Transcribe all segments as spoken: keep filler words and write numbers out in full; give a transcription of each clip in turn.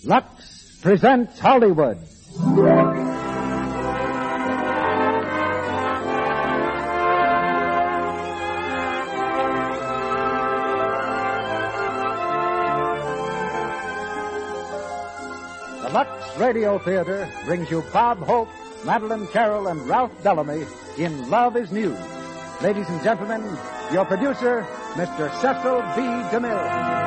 Lux presents Hollywood. The Lux Radio Theater brings you Bob Hope, Madeline Carroll, and Ralph Bellamy in Love is News. Ladies and gentlemen, your producer, Mister Cecil B. DeMille.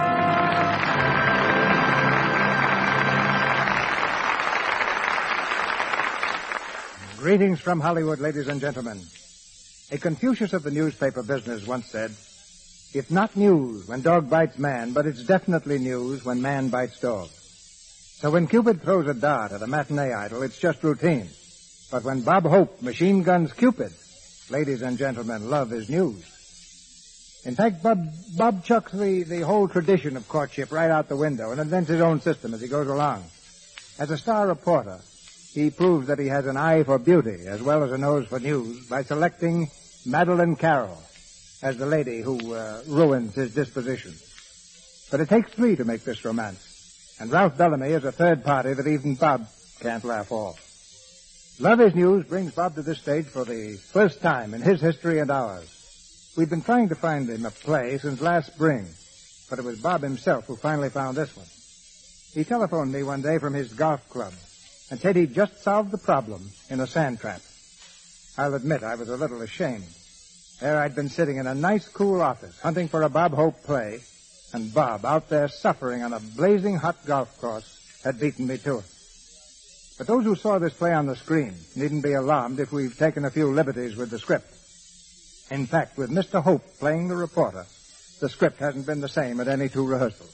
Greetings from Hollywood, ladies and gentlemen. A Confucius of the newspaper business once said, "It's not news when dog bites man, but it's definitely news when man bites dog." So when Cupid throws a dart at a matinee idol, it's just routine. But when Bob Hope machine guns Cupid, ladies and gentlemen, love is news. In fact, Bob, Bob chucks the, the whole tradition of courtship right out the window and invents his own system as he goes along. As a star reporter, he proves that he has an eye for beauty as well as a nose for news by selecting Madeline Carroll as the lady who uh, ruins his disposition. But it takes three to make this romance, and Ralph Bellamy is a third party that even Bob can't laugh off. Love is News brings Bob to this stage for the first time in his history and ours. We've been trying to find him a play since last spring, but it was Bob himself who finally found this one. He telephoned me one day from his golf club and said he'd just solved the problem in a sand trap. I'll admit I was a little ashamed. There I'd been sitting in a nice, cool office, hunting for a Bob Hope play, and Bob, out there suffering on a blazing hot golf course, had beaten me to it. But those who saw this play on the screen needn't be alarmed if we've taken a few liberties with the script. In fact, with Mister Hope playing the reporter, the script hasn't been the same at any two rehearsals.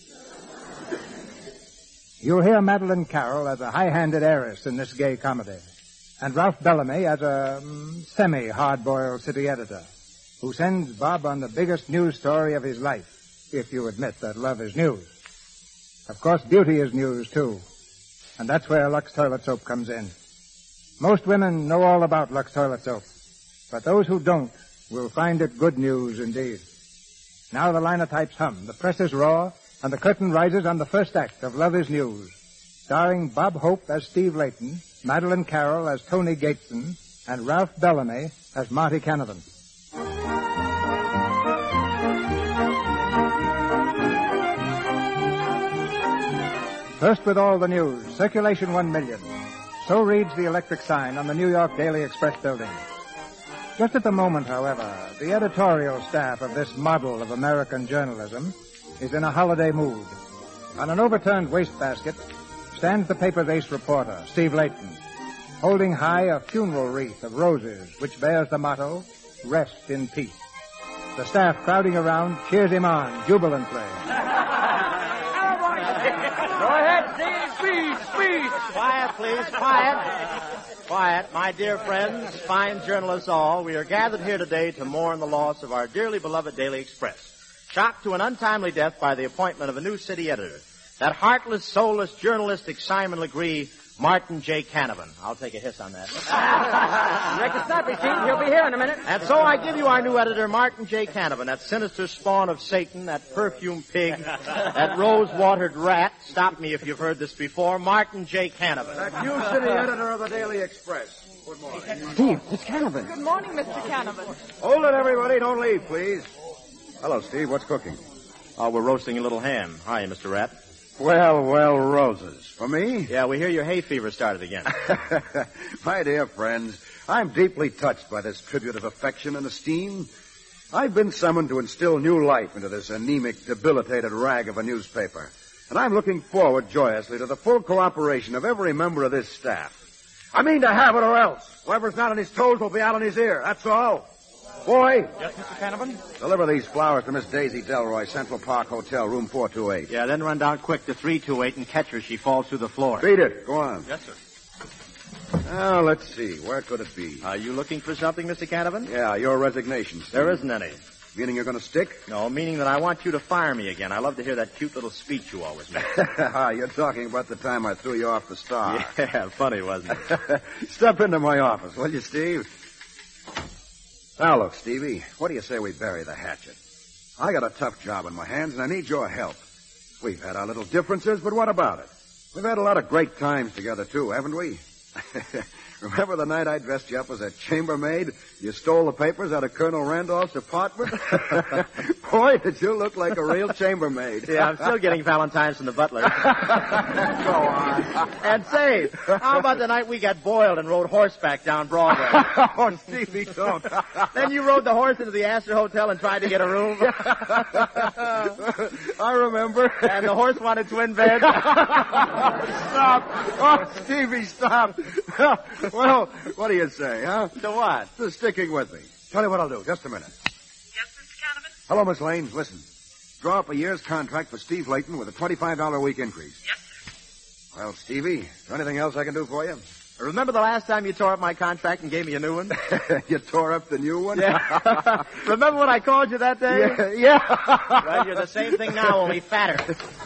You'll hear Madeline Carroll as a high-handed heiress in this gay comedy, and Ralph Bellamy as a um, semi-hard-boiled city editor who sends Bob on the biggest news story of his life, if you admit that love is news. Of course, beauty is news, too, and that's where Lux Toilet Soap comes in. Most women know all about Lux Toilet Soap, but those who don't will find it good news indeed. Now the linotypes hum, the press is raw, and the curtain rises on the first act of Love is News, starring Bob Hope as Steve Layton, Madeline Carroll as Tony Gateson, and Ralph Bellamy as Marty Canavan. First with all the news, circulation one million. So reads the electric sign on the New York Daily Express building. Just at the moment, however, the editorial staff of this model of American journalism is in a holiday mood. On an overturned wastebasket stands the paper's ace reporter, Steve Layton, holding high a funeral wreath of roses which bears the motto, "Rest in Peace." The staff crowding around cheers him on jubilantly. Go ahead, Steve. Speed, speed. Quiet, please, quiet. Quiet, my dear friends, fine journalists all. We are gathered here today to mourn the loss of our dearly beloved Daily Express. Shocked to an untimely death by the appointment of a new city editor. That heartless, soulless, journalistic Simon Legree, Martin J. Canavan. I'll take a hiss on that. Make it snappy, Steve. He'll be here in a minute. And so I give you our new editor, Martin J. Canavan, that sinister spawn of Satan, that perfume pig, that rose-watered rat. Stop me if you've heard this before. Martin J. Canavan. That new city editor of the Daily Express. Good morning. Steve, it's Canavan. Good morning, Mister Canavan. Hold it, everybody. Don't leave, please. Hello, Steve. What's cooking? Oh, we're roasting a little ham. Hi, Mister Rat. Well, well, roses. For me? Yeah, we hear your hay fever started again. My dear friends, I'm deeply touched by this tribute of affection and esteem. I've been summoned to instill new life into this anemic, debilitated rag of a newspaper. And I'm looking forward joyously to the full cooperation of every member of this staff. I mean to have it or else. Whoever's not on his toes will be out on his ear. That's all. Boy. Yes, Mister Canavan? Deliver these flowers to Miss Daisy Delroy, Central Park Hotel, room four two eight. Yeah, then run down quick to three two eight and catch her. She falls through the floor. Beat it. Go on. Yes, sir. Now, let's see. Where could it be? Are you looking for something, Mister Canavan? Yeah, your resignation, Steve. There isn't any. Meaning you're going to stick? No, meaning that I want you to fire me again. I love to hear that cute little speech you always make. You're talking about the time I threw you off the Star. Yeah, funny, wasn't it? Step into my office, will you, Steve? Now, look, Stevie, what do you say we bury the hatchet? I got a tough job in my hands, and I need your help. We've had our little differences, but what about it? We've had a lot of great times together, too, haven't we? Remember the night I dressed you up as a chambermaid? You stole the papers out of Colonel Randolph's apartment? Boy, did you look like a real chambermaid. Yeah, I'm still getting Valentine's from the butler. Go on. And say, how about the night we got boiled and rode horseback down Broadway? Oh, Stevie, don't. Then you rode the horse into the Astor Hotel and tried to get a room. I remember. And the horse wanted twin beds. Stop. Oh, Stevie, stop. Well, what do you say, huh? To what? To sticking with me. Tell you what I'll do. Just a minute. Yes, Mister Canavan? Hello, Miss Lane. Listen. Draw up a year's contract for Steve Layton with a twenty-five dollars a week increase. Yes, sir. Well, Stevie, is there anything else I can do for you? Remember the last time you tore up my contract and gave me a new one? You tore up the new one? Yeah. Remember when I called you that day? Yeah. yeah. Well, you're the same thing now, only fatter.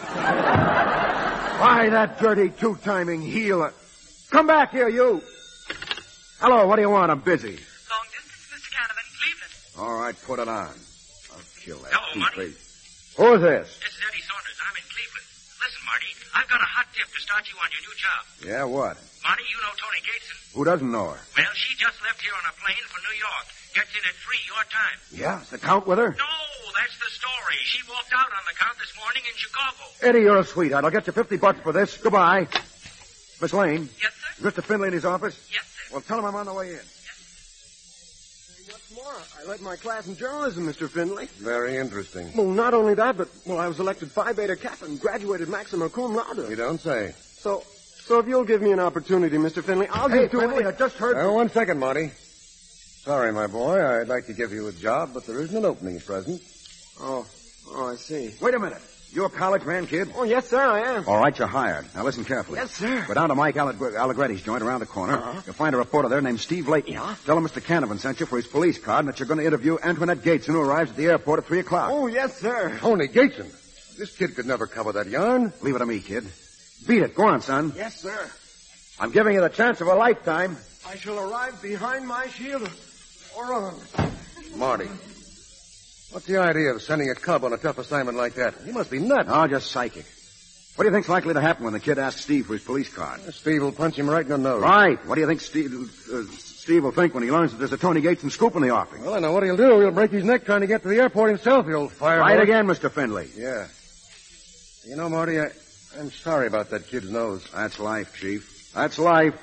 Why, that dirty two-timing heel. Come back here, you. Hello, what do you want? I'm busy. Long distance, Mister Canavan, Cleveland. All right, put it on. I'll kill that Hello, Marty. two-face. Who is this? This is Eddie Saunders. I'm in Cleveland. Listen, Marty, I've got a hot tip to start you on your new job. Yeah, what? Marty, you know Tony Gateson. Who doesn't know her? Well, she just left here on a plane for New York. Gets in at three your time. Yeah, is the Count with her? No, that's the story. She walked out on the Count this morning in Chicago. Eddie, you're a sweetheart. I'll get you fifty bucks for this. Goodbye. Miss Lane? Yes, sir? Is Mister Finley in his office? Yes, sir. Well, tell him I'm on the way in. What's more, I led my class in journalism, Mister Finley. Very interesting. Well, not only that, but, well, I was elected Phi Beta Kappa and graduated Maxima Cum Laude. You don't say. So, so if you'll give me an opportunity, Mister Finley, I'll Hey, give to Finley, I just heard... Oh, one second, Marty. Sorry, my boy. I'd like to give you a job, but there isn't an opening at present. Oh, oh, I see. Wait a minute. You a college man, kid? Oh, yes, sir, I am. All right, you're hired. Now listen carefully. Yes, sir. Go down to Mike Allegre- Allegretti's joint around the corner. Uh-huh. You'll find a reporter there named Steve Layton. Yeah? Tell him Mister Canavan sent you for his police card and that you're going to interview Antoinette Gateson, who arrives at the airport at three o'clock. Oh, yes, sir. Tony Gateson. This kid could never cover that yarn. Leave it to me, kid. Beat it. Go on, son. Yes, sir. I'm giving you the chance of a lifetime. I shall arrive behind my shield or on. Marty. What's the idea of sending a cub on a tough assignment like that? He must be nuts. Oh, just psychic. What do you think's likely to happen when the kid asks Steve for his police card? Steve will punch him right in the nose. Right. What do you think Steve, uh, Steve will think when he learns that there's a Tony Gateson scoop in the offing? Well, I know what he'll do. He'll break his neck trying to get to the airport himself. He'll fire. Right again, Mister Finley. Yeah. You know, Marty, I, I'm sorry about that kid's nose. That's life, Chief. That's life.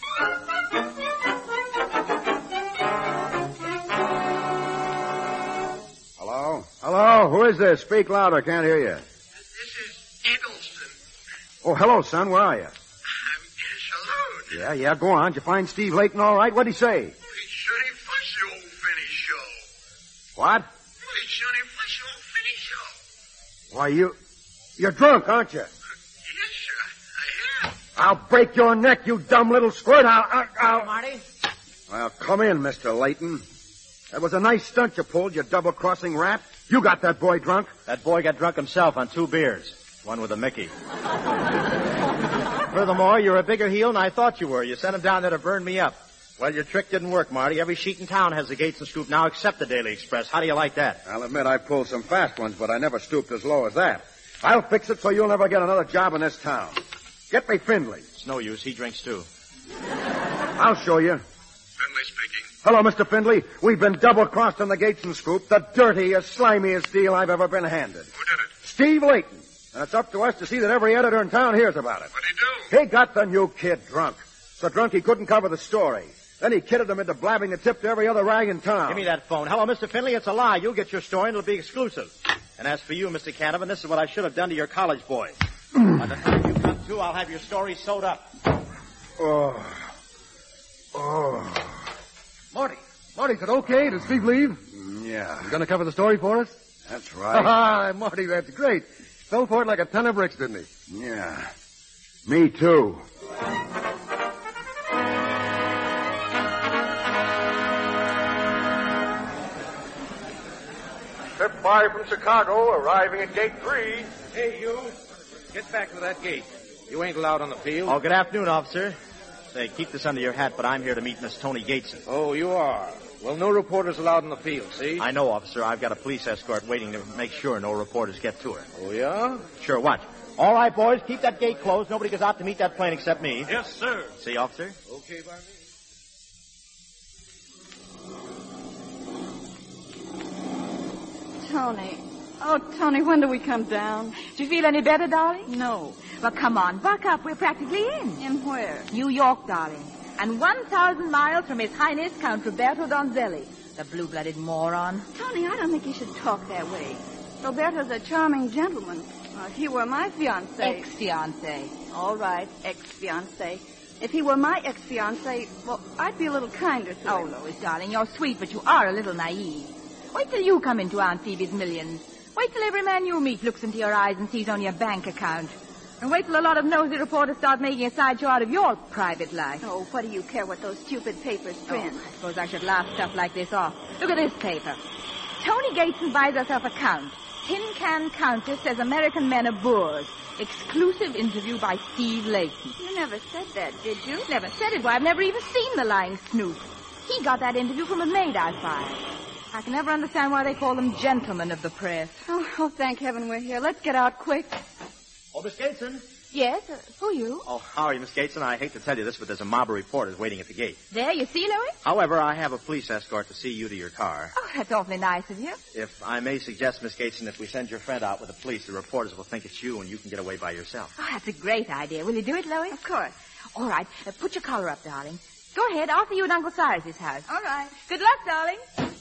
Hello? Hello? Who is this? Speak louder. Can't hear you. This is Eggleston. Oh, hello, son. Where are you? I'm in a saloon. Yeah, yeah. Go on. Did you find Steve Layton all right? What'd he say? Well, he's Sonny Fussy old Finny show. What? Well, he's Sonny Fussy old Finny show. Why, you... You're drunk, aren't you? Yes, sir. I am. I'll break your neck, you dumb little squirt. I'll... I'll, I'll... Marty? Well, come in, Mister Layton. That was a nice stunt you pulled, you double-crossing rat. You got that boy drunk. That boy got drunk himself on two beers. One with a Mickey. Furthermore, you're a bigger heel than I thought you were. You sent him down there to burn me up. Well, your trick didn't work, Marty. Every sheet in town has the Gateson scoop now except the Daily Express. How do you like that? I'll admit I pulled some fast ones, but I never stooped as low as that. I'll fix it so you'll never get another job in this town. Get me Finley. It's no use. He drinks too. I'll show you. Finley speaking. Hello, Mister Findlay. We've been double-crossed on the Gateson scoop, the dirtiest, slimiest deal I've ever been handed. Who did it? Steve Layton. And it's up to us to see that every editor in town hears about it. What'd he do? He got the new kid drunk. So drunk he couldn't cover the story. Then he kidded him into blabbing the tip to every other rag in town. Give me that phone. Hello, Mister Finley. It's a lie. You'll get your story and it'll be exclusive. And as for you, Mister Canavan, this is what I should have done to your college boys. By the time you come to, I'll have your story sewed up. Oh. Oh. Marty. Marty, is it okay? Did Steve leave? Yeah. You going to cover the story for us? That's right. Ah, Marty, that's great. Fell for it like a ton of bricks, didn't he? Yeah. Me too. Trip five from Chicago, arriving at gate three. Hey, you. Get back to that gate. You ain't allowed on the field. Oh, good afternoon, officer. Say, keep this under your hat, but I'm here to meet Miss Tony Gateson. Oh, you are. Well, no reporters allowed in the field, see? I know, officer. I've got a police escort waiting to make sure no reporters get to her. Oh, yeah? Sure, what? All right, boys, keep that gate closed. Nobody goes out to meet that plane except me. Yes, sir. See, officer? Okay by me. Tony. Oh, Tony, when do we come down? Do you feel any better, darling? No. Well, come on, buck up. We're practically in. In where? New York, darling. And one thousand miles from His Highness Count Roberto Donzelli, the blue-blooded moron. Tony, I don't think you should talk that way. Roberto's a charming gentleman. Uh, if he were my fiancé... Ex-fiancé. All right, ex-fiancé. If he were my ex-fiancé, well, I'd be a little kinder to Oh, him. Lois, darling, you're sweet, but you are a little naive. Wait till you come into Aunt Phoebe's millions. Wait till every man you meet looks into your eyes and sees only a bank account. And wait till a lot of nosy reporters start making a sideshow out of your private life. Oh, what do you care what those stupid papers print? Oh, I suppose I should laugh stuff like this off. Look at this paper. Tony Gateson buys herself a count. Tin Can Countess says American men are boors. Exclusive interview by Steve Layton. You never said that, did you? Never said it. Why, I've never even seen the lying snoop. He got that interview from a maid I fired. I can never understand why they call them gentlemen of the press. Oh, oh thank heaven we're here. Let's get out quick. Oh, Miss Gateson. Yes? Uh, who are you? Oh, how are you, Miss Gateson? I hate to tell you this, but there's a mob of reporters waiting at the gate. There, you see, Louis? However, I have a police escort to see you to your car. Oh, that's awfully nice of you. If I may suggest, Miss Gateson, if we send your friend out with the police, the reporters will think it's you and you can get away by yourself. Oh, that's a great idea. Will you do it, Louis? Of course. All right. Uh, put your collar up, darling. Go ahead. I'll see you at Uncle Cyrus's house. All right. Good luck, darling.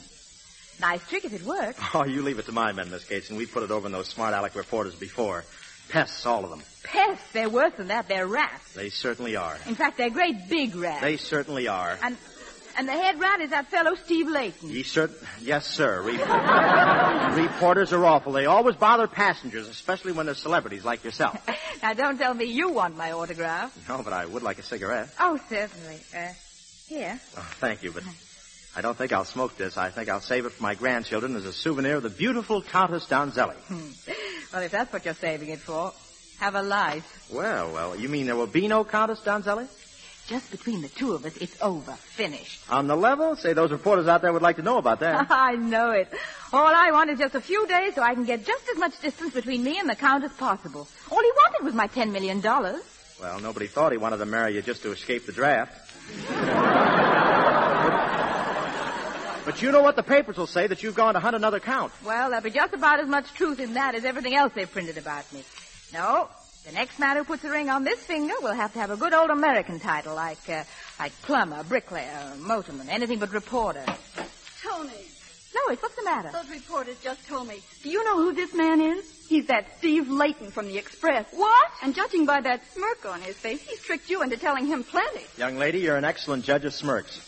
Nice trick if it works. Oh, you leave it to my men, Miss Gateson. We put it over in those smart aleck reporters before. Pests, all of them. Pests. They're worse than that. They're rats. They certainly are. In fact, they're great big rats. They certainly are. And and the head rat is that fellow Steve Layton. Ye cert- yes, sir. Re- Reporters are awful. They always bother passengers, especially when they're celebrities like yourself. Now, don't tell me you want my autograph. No, but I would like a cigarette. Oh, certainly. Uh, here. Oh, thank you, but I don't think I'll smoke this. I think I'll save it for my grandchildren as a souvenir of the beautiful Countess Donzelli. Well, if that's what you're saving it for, have a life. Well, well, you mean there will be no Countess Donzelli? Just between the two of us, it's over. Finished. On the level? Say, those reporters out there would like to know about that. I know it. All I want is just a few days so I can get just as much distance between me and the Count as possible. All he wanted was my ten million dollars. Well, nobody thought he wanted to marry you just to escape the draft. But you know what the papers will say, that you've gone to hunt another Count. Well, there'll be just about as much truth in that as everything else they've printed about me. No, the next man who puts a ring on this finger will have to have a good old American title, like uh, like plumber, bricklayer, motorman, anything but reporter. Tony. Lois, what's the matter? Those reporters just told me. Do you know who this man is? He's that Steve Layton from the Express. What? And judging by that smirk on his face, he's tricked you into telling him plenty. Young lady, you're an excellent judge of smirks.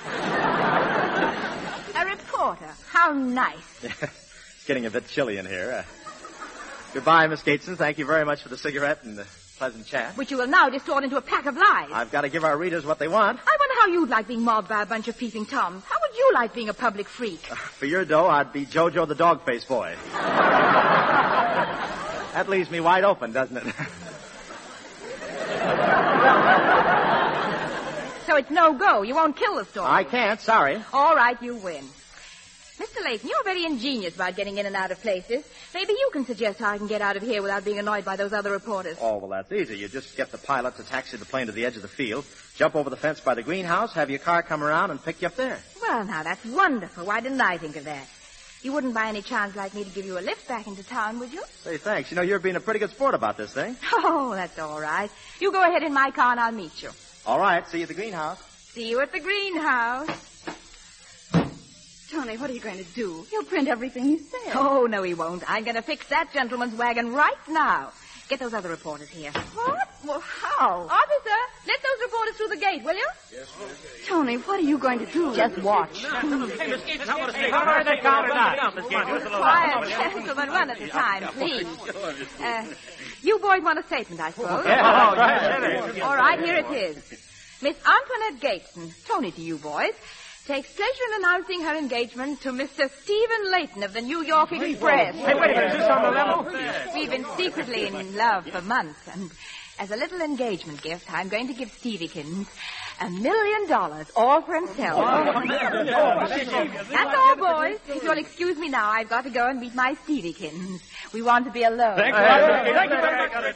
A reporter. How nice. It's getting a bit chilly in here. Uh, goodbye, Miss Gateson. Thank you very much for the cigarette and the pleasant chat. Which you will now distort into a pack of lies. I've got to give our readers what they want. I wonder how you'd like being mobbed by a bunch of peeping toms. How would you like being a public freak? Uh, for your dough, I'd be Jojo the dog-faced boy. That leaves me wide open, doesn't it? So it's no go. You won't kill the story. I can't, sorry. All right, you win. Mister Layton, you're very ingenious about getting in and out of places. Maybe you can suggest how I can get out of here without being annoyed by those other reporters. Oh, well, that's easy. You just get the pilot to taxi the plane to the edge of the field, jump over the fence by the greenhouse, have your car come around and pick you up there. Well, now, that's wonderful. Why didn't I think of that? You wouldn't by any chance like me to give you a lift back into town, would you? Say, thanks. You know, you're being a pretty good sport about this thing. Oh, that's all right. You go ahead in my car and I'll meet you. All right. See you at the greenhouse. See you at the greenhouse. Tony, what are you going to do? He'll print everything you said. Oh, no, he won't. I'm going to fix that gentleman's wagon right now. Get those other reporters here. What? Well, how? Officer, let those reporters through the gate, will you? Yes, ma'am. Tony, what are you going to do? Just watch. Hey, Miss Gates, how about a cigarette? How are they counted out? Miss Gates, Quiet, gentlemen, one at a time, please. Uh, you boys want a statement, I suppose? Yeah, right. All right, here it is. Miss Antoinette Gateson, Tony to you boys, takes pleasure in announcing her engagement to Mister Stephen Layton of the New York Express. Hey, wait a minute. Is this on the level? We've been secretly in love for months, and as a little engagement gift, I'm going to give Steviekins a million dollars, all for himself. That's all, boys. If you'll excuse me now, I've got to go and meet my Steviekins. We want to be alone. Thank you. Uh, Thank you very much.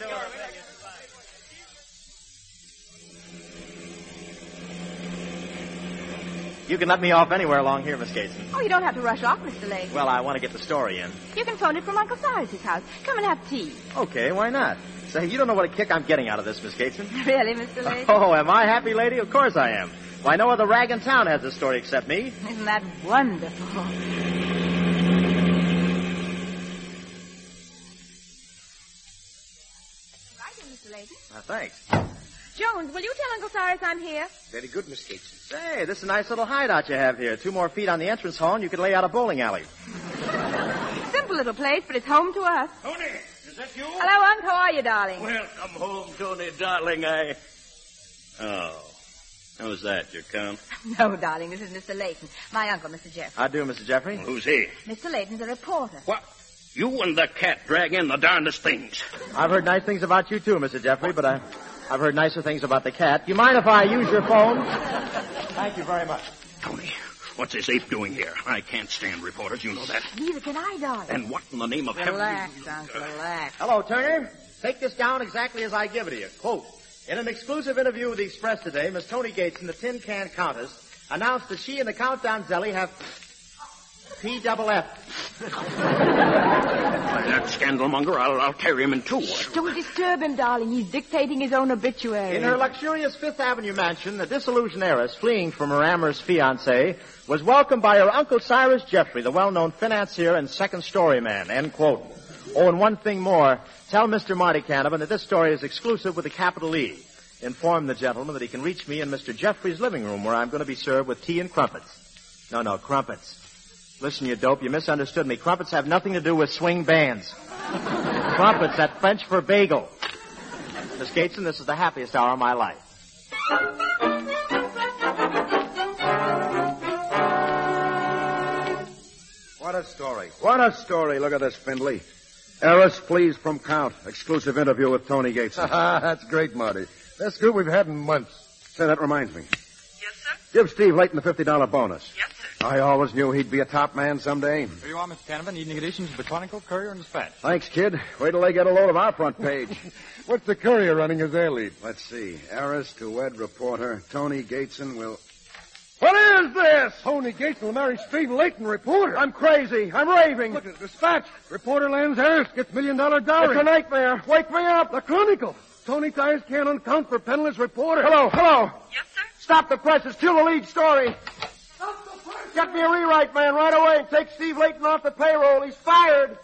You can let me off anywhere along here, Miss Gateson. Oh, you don't have to rush off, Mister Layton. Well, I want to get the story in. You can phone it from Uncle Cyrus's house. Come and have tea. Okay, why not? Say, you don't know what a kick I'm getting out of this, Miss Gateson. Really, Mister Layton? Oh, am I happy, lady? Of course I am. Why, no other rag in town has this story except me. Isn't that wonderful? Right, Mister Layton. Uh, thanks. Jones, will you tell Uncle Cyrus I'm here? Very good, Miss Gateson. Say, this is a nice little hideout you have here. Two more feet on the entrance hall, and you could lay out a bowling alley. Simple little place, but it's home to us. Tony, is that you? Hello, Unc. How are you, darling? Welcome home, Tony, darling. I... Oh. How's that, your count? No, darling. This is Mister Layton. My uncle, Mister Jeffrey. How do, Mister Jeffrey? Who's he? Mister Layton's a reporter. What? You and the cat drag in the darndest things. I've heard nice things about you, too, Mister Jeffrey, but I, I've heard nicer things about the cat. Do you mind if I use your phone? Thank you very much. Tony, what's this ape doing here? I can't stand reporters, you know that. Neither can I, darling. And what in the name of heaven... Relax, Uncle, relax. Hello, Turner. Take this down exactly as I give it to you. Quote, in an exclusive interview with the Express today, Miss Tony Gateson, the Tin Can Countess, announced that she and the Countdown Zelly have P double F. That scandalmonger, I'll, I'll carry him in two. Don't disturb him, darling. He's dictating his own obituary. In her luxurious Fifth Avenue mansion, the disillusioned heiress, fleeing from her amorous fiancé, was welcomed by her Uncle Cyrus Jeffrey, the well-known financier and second-story man. End quote. Oh, and one thing more. Tell Mister Marty Canavan that this story is exclusive with a capital E. Inform the gentleman that he can reach me in Mister Jeffrey's living room, where I'm going to be served with tea and crumpets. No, no, crumpets. Listen, you dope, you misunderstood me. Crumpets have nothing to do with swing bands. Crumpets, that French for bagel. Miss Gateson, this is the happiest hour of my life. What a story. What a story. Look at this, Findlay. Heiress flees from Count. Exclusive interview with Tony Gateson. That's great, Marty. Best group we've had in months. Say, that reminds me. Yes, sir? Give Steve Layton the fifty dollar bonus. Yes, sir. I always knew he'd be a top man someday. Here you are, Mister Canavan. Evening editions of Botanical, Courier, and Dispatch. Thanks, kid. Wait till they get a load of our front page. What's the Courier running as their lead? Let's see. Heiress to wed reporter Tony Gateson will... What is this? Tony Gateson will marry Stephen Layton, reporter. I'm crazy. I'm raving. Look at the dispatch. Reporter lands heiress, gets million dollar dowry. It's a nightmare. Wake me up. The Chronicle. Tony tires can on count for penniless reporter. Hello, hello. Yes, sir? Stop the press. It's still the lead story. Stop the press. Get me a rewrite, man, right away, and take Steve Layton off the payroll. He's fired.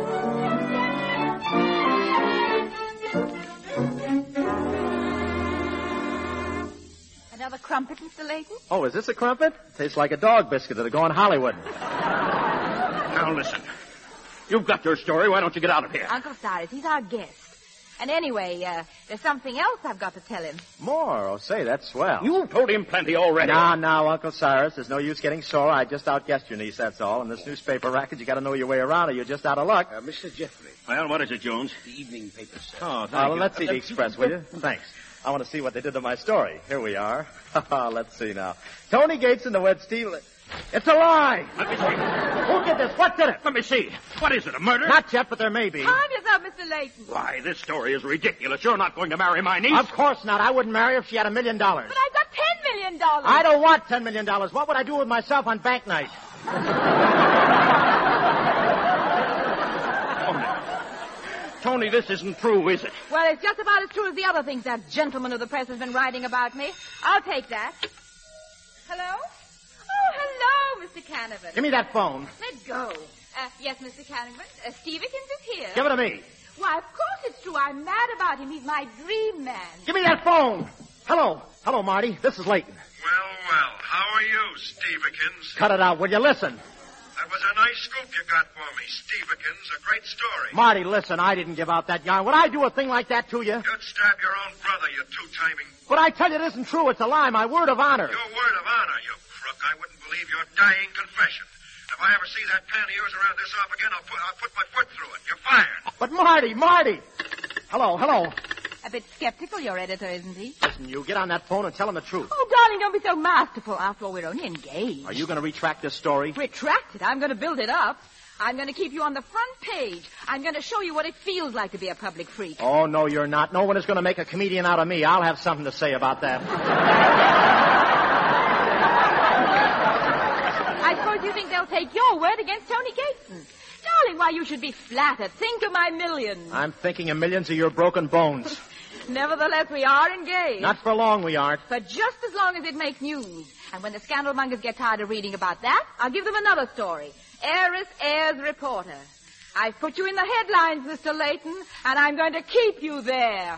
Another crumpet, Mister Layton? Oh, is this a crumpet? Tastes like a dog biscuit that'll go on Hollywood. Now, listen. You've got your story. Why don't you get out of here? Uncle Cyrus, he's our guest. And anyway, uh, there's something else I've got to tell him. More? Oh, say, that's swell. You've told him plenty already. Now, now, Uncle Cyrus, there's no use getting sore. I just outguessed your niece, that's all. In this newspaper racket, you got to know your way around or you're just out of luck. Uh, Mister Jeffrey. Well, what is it, Jones? The evening paper, sir. Oh, thank Uh, you. let's see the Express, will you? Thanks. I want to see what they did to my story. Here we are. Let's see now. Tony Gateson, the wed Steve... It's a lie! Let me see. Who did this? What did it? Let me see. What is it, a murder? Not yet, but there may be. Calm yourself, Mister Layton. Why, this story is ridiculous. You're not going to marry my niece. Of course not. I wouldn't marry her if she had a million dollars. But I've got ten million dollars. I don't want ten million dollars. What would I do with myself on bank night? Tony, this isn't true, is it? Well, it's just about as true as the other things that gentleman of the press has been writing about me. I'll take that. Hello? Oh, hello, Mister Canavan. Give me that phone. Let go. Uh, yes, Mister Canavan. Uh, Steviekins is here. Give it to me. Why, of course it's true. I'm mad about him. He's my dream man. Give me that phone. Hello. Hello, Marty. This is Layton. Well, well, how are you, Steviekins? Cut it out, will you? Listen. That was a nice scoop you got for me. Stevekins, a great story. Marty, listen, I didn't give out that yarn. Would I do a thing like that to you? You'd stab your own brother, you two-timing... But I tell you, it isn't true. It's a lie. My word of honor. Your word of honor, you crook. I wouldn't believe your dying confession. If I ever see that pan of yours around this off again, I'll put, I'll put my foot through it. You're fired. But Marty, Marty! Hello, hello. A bit skeptical, your editor, isn't he? Listen, you get on that phone and tell him the truth. Oh, darling, don't be so masterful. After all, we're only engaged. Are you going to retract this story? Retract it? I'm going to build it up. I'm going to keep you on the front page. I'm going to show you what it feels like to be a public freak. Oh, no, you're not. No one is going to make a comedian out of me. I'll have something to say about that. I suppose you think they'll take your word against Tony Gateson. Darling, why, you should be flattered. Think of my millions. I'm thinking of millions of your broken bones. Nevertheless, we are engaged. Not for long, we aren't. For just as long as it makes news. And when the scandal mongers get tired of reading about that, I'll give them another story. Heiress Airs reporter. I've put you in the headlines, Mister Layton, and I'm going to keep you there.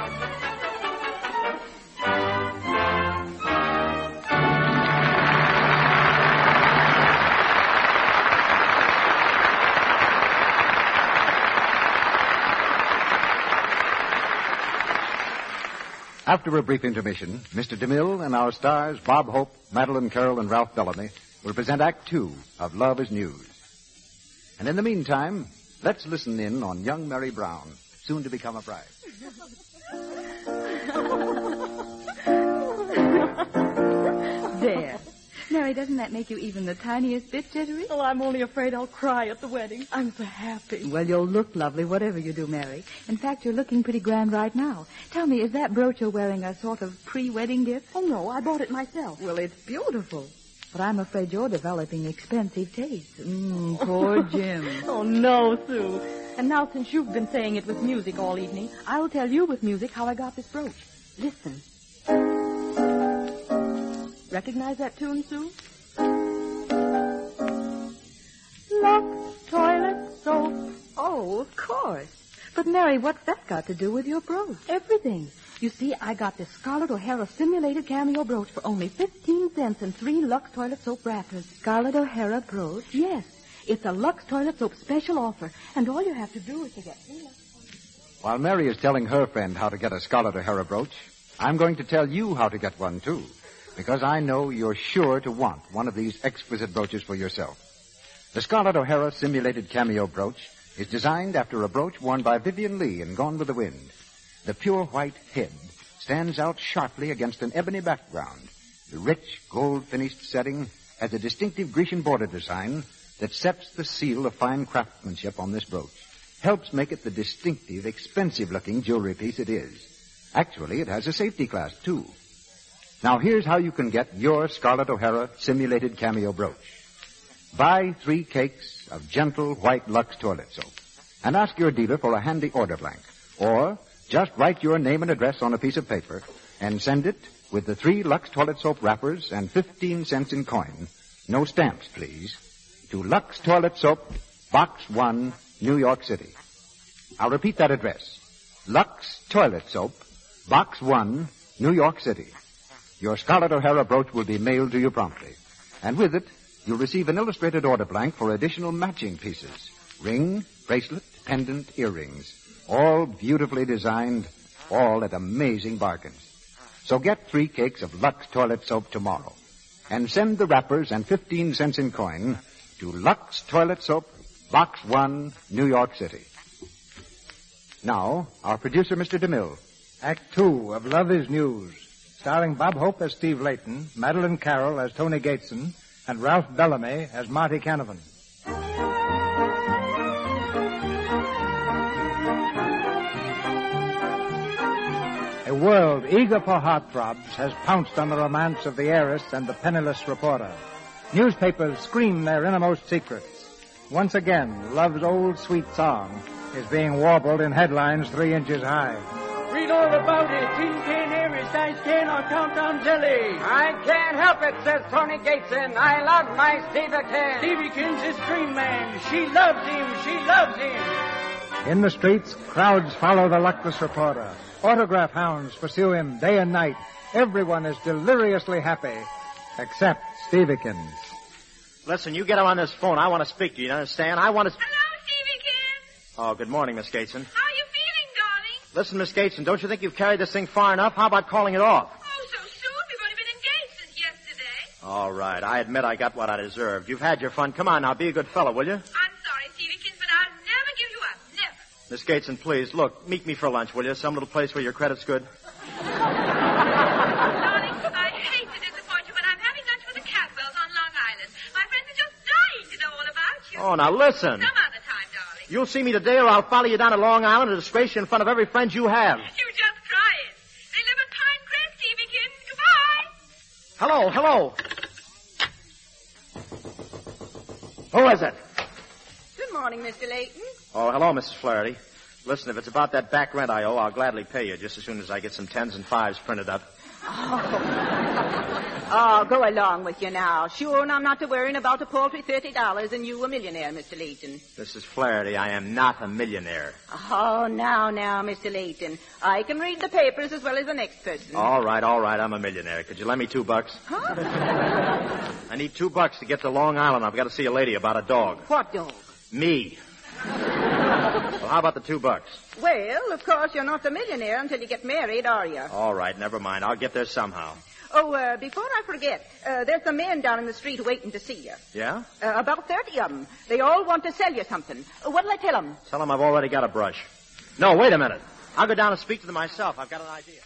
After a brief intermission, Mister DeMille and our stars, Bob Hope, Madeline Carroll, and Ralph Bellamy, will present Act Two of Love is News. And in the meantime, let's listen in on young Mary Brown, soon to become a bride. There. Mary, doesn't that make you even the tiniest bit jittery? Oh, I'm only afraid I'll cry at the wedding. I'm so happy. Well, you'll look lovely, whatever you do, Mary. In fact, you're looking pretty grand right now. Tell me, is that brooch you're wearing a sort of pre-wedding gift? Oh, no, I bought it myself. Well, it's beautiful. But I'm afraid you're developing expensive taste. Mmm, poor Jim. Oh, no, Sue. And now, since you've been saying it with music all evening, I'll tell you with music how I got this brooch. Listen. Recognize that tune, Sue? Lux toilet soap. Oh, of course. But, Mary, what's that got to do with your brooch? Everything. You see, I got this Scarlett O'Hara simulated cameo brooch for only fifteen cents and three Lux toilet soap wrappers. Scarlett O'Hara brooch? Yes. It's a Lux toilet soap special offer, and all you have to do is to get three Lux. While Mary is telling her friend how to get a Scarlett O'Hara brooch, I'm going to tell you how to get one, too, because I know you're sure to want one of these exquisite brooches for yourself. The Scarlett O'Hara simulated cameo brooch is designed after a brooch worn by Vivian Lee in Gone with the Wind. The pure white head stands out sharply against an ebony background. The rich, gold-finished setting has a distinctive Grecian border design that sets the seal of fine craftsmanship on this brooch. Helps make it the distinctive, expensive-looking jewelry piece it is. Actually, it has a safety class, too. Now, here's how you can get your Scarlett O'Hara simulated cameo brooch. Buy three cakes of gentle white Lux toilet soap and ask your dealer for a handy order blank. Or just write your name and address on a piece of paper and send it with the three Lux toilet soap wrappers and fifteen cents in coin. No stamps, please. To Lux Toilet Soap, Box one, New York City. I'll repeat that address. Lux Toilet Soap, Box one, New York City. Your Scarlett O'Hara brooch will be mailed to you promptly. And with it, you'll receive an illustrated order blank for additional matching pieces. Ring, bracelet, pendant, earrings. All beautifully designed, all at amazing bargains. So get three cakes of Lux Toilet Soap tomorrow. And send the wrappers and fifteen cents in coin to Lux Toilet Soap, Box one, New York City. Now, our producer, Mister DeMille. Act Two of Love is News, starring Bob Hope as Steve Layton, Madeline Carroll as Tony Gateson, and Ralph Bellamy as Marty Canavan. A world eager for heartthrobs has pounced on the romance of the heiress and the penniless reporter. Newspapers scream their innermost secrets. Once again, love's old sweet song is being warbled in headlines three inches high. Read all about it. Tin Can Heiress, Dice Can, or Countdown Jelly. I can't help it, says Tony Gateson. I love my Stevekins. Stevekins is Dream Man. She loves him. She loves him. In the streets, crowds follow the luckless reporter. Autograph hounds pursue him day and night. Everyone is deliriously happy, except Stevekins. Listen, you get her on this phone. I want to speak to you. You understand? I want to... Hello, Stevie Kid. Oh, good morning, Miss Gateson. How are you feeling, darling? Listen, Miss Gateson, don't you think you've carried this thing far enough? How about calling it off? Oh, so soon? We've only been engaged since yesterday. All right. I admit I got what I deserved. You've had your fun. Come on now. Be a good fellow, will you? I'm sorry, Stevie Kid, but I'll never give you up. Never. Miss Gateson, please, look, meet me for lunch, will you? Some little place where your credit's good. Darling, I hate to disappoint you, but I'm having lunch with the Catwells on Long Island. My friends are just dying to know all about you. Oh, now listen. Some other time, darling. You'll see me today or I'll follow you down to Long Island and disgrace you in front of every friend you have. You just try it. They live at Pinecrest, Stevie Kid. Goodbye. Hello, hello. Who is it? Good morning, Mister Layton. Oh, hello, Missus Flaherty. Listen, if it's about that back rent I owe, I'll gladly pay you just as soon as I get some tens and fives printed up. Oh, go along with you now. Sure, and I'm not to worrying about a paltry thirty dollars and you a millionaire, Mister Layton. Missus Flaherty, I am not a millionaire. Oh, now, now, Mister Layton. I can read the papers as well as the next person. All right, all right, I'm a millionaire. Could you lend me two bucks? Huh? I need two bucks to get to Long Island. I've got to see a lady about a dog. What dog? Me. Well, how about the two bucks? Well, of course, you're not a millionaire until you get married, are you? All right, never mind. I'll get there somehow. Oh, uh, before I forget, uh, there's some men down in the street waiting to see you. Yeah? Uh, about thirty of them. They all want to sell you something. Uh, what'll I tell them? Tell them I've already got a brush. No, wait a minute. I'll go down and speak to them myself. I've got an idea.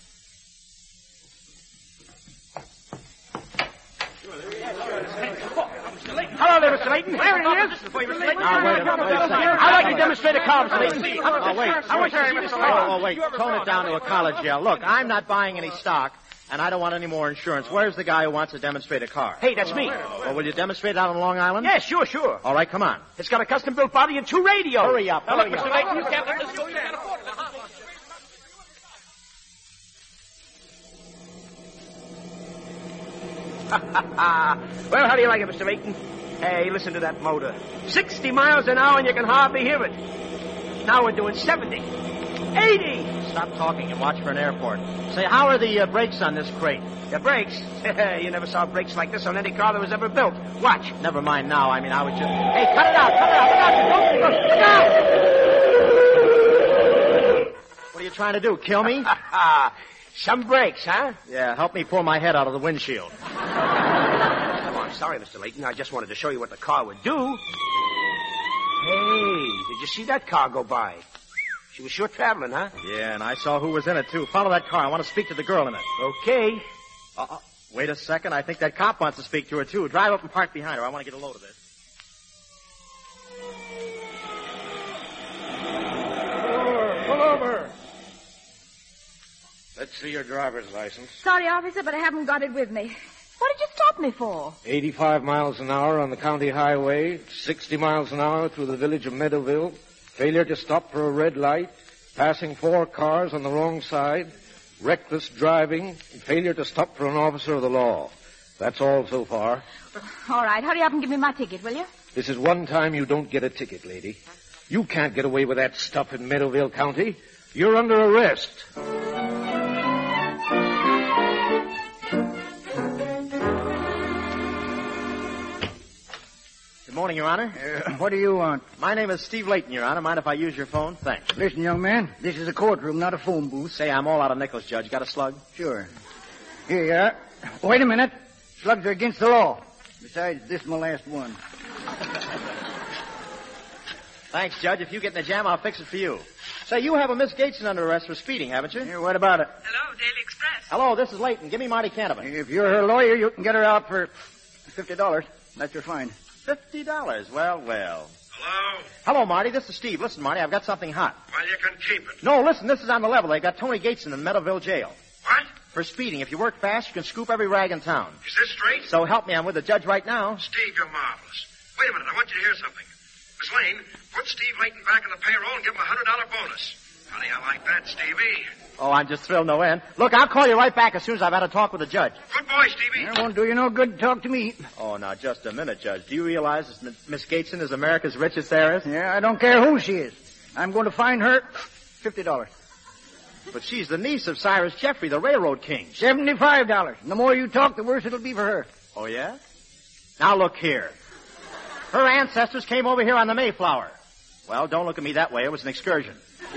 Hello there, Mister Layton. There he is. Now, wait a minute. Wait a second. I'd like to demonstrate a car, Mister Layton. Oh, wait. I want you to see this Oh, car. oh, wait. Tone it down to a college yell. Look, I'm not buying any stock, and I don't want any more insurance. Where's the guy who wants to demonstrate a car? Hey, that's me. Well, will you demonstrate it out on Long Island? Yeah, sure, sure. All right, come on. It's got a custom-built body and two radios. Hurry up, Now, hurry look, up. Mister Layton, you can't let this go. You can't afford it. Well, how do you like it, Mister Layton? Hey, listen to that motor. Sixty miles an hour and you can hardly hear it. Now we're doing seventy. Eighty! Stop talking and watch for an airport. Say, how are the uh, brakes on this crate? The brakes? You never saw brakes like this on any car that was ever built. Watch. Never mind now. I mean, I was just... Hey, cut it out! Cut it out! Look out! Look out! What are you trying to do, kill me? Some brakes, huh? Yeah, help me pull my head out of the windshield. Oh, I'm sorry, Mister Layton. I just wanted to show you what the car would do. Hey, did you see that car go by? She was sure traveling, huh? Yeah, and I saw who was in it, too. Follow that car. I want to speak to the girl in it. Okay. Uh-uh. Wait a second. I think that cop wants to speak to her, too. Drive up and park behind her. I want to get a load of this. Pull over. Let's see your driver's license. Sorry, officer, but I haven't got it with me. What did you stop me for? eighty-five miles an hour on the county highway, sixty miles an hour through the village of Meadowville, failure to stop for a red light, passing four cars on the wrong side, reckless driving, failure to stop for an officer of the law. That's all so far. All right, hurry up and give me my ticket, will you? This is one time you don't get a ticket, lady. You can't get away with that stuff in Meadowville County. You're under arrest. Good morning, Your Honor. Uh, what do you want? My name is Steve Layton, Your Honor. Mind if I use your phone? Thanks. Listen, young man, this is a courtroom, not a phone booth. Say, I'm all out of nickels, Judge. Got a slug? Sure. Here you are. Wait a minute. Slugs are against the law. Besides, this is my last one. Thanks, Judge. If you get in a jam, I'll fix it for you. Say, you have a Miss Gateson under arrest for speeding, haven't you? Yeah, what about it? Hello, Daily Express. Hello, this is Layton. Give me Marty Canavan. If you're her lawyer, you can get her out for fifty dollars. That's your fine. Fifty dollars. Well, well. Hello? Hello, Marty. This is Steve. Listen, Marty, I've got something hot. Well, you can keep it. No, listen, this is on the level. They got Tony Gateson in the Meadowville jail. What? For speeding. If you work fast, you can scoop every rag in town. Is this straight? So help me, I'm with the judge right now. Steve, you're marvelous. Wait a minute, I want you to hear something. Miss Lane, put Steve Layton back on the payroll and give him a one hundred dollars bonus. Honey, I like that, Stevie. Oh, I'm just thrilled no end. Look, I'll call you right back as soon as I've had a talk with the judge. Good boy, Stevie. It won't do you no good to talk to me. Oh, now, just a minute, Judge. Do you realize that Miss Gateson is America's richest heiress? Yeah, I don't care who she is. I'm going to fine her fifty dollars. But she's the niece of Cyrus Jeffrey, the railroad king. seventy-five dollars. And the more you talk, the worse it'll be for her. Oh, yeah? Now, look here. Her ancestors came over here on the Mayflower. Well, don't look at me that way. It was an excursion.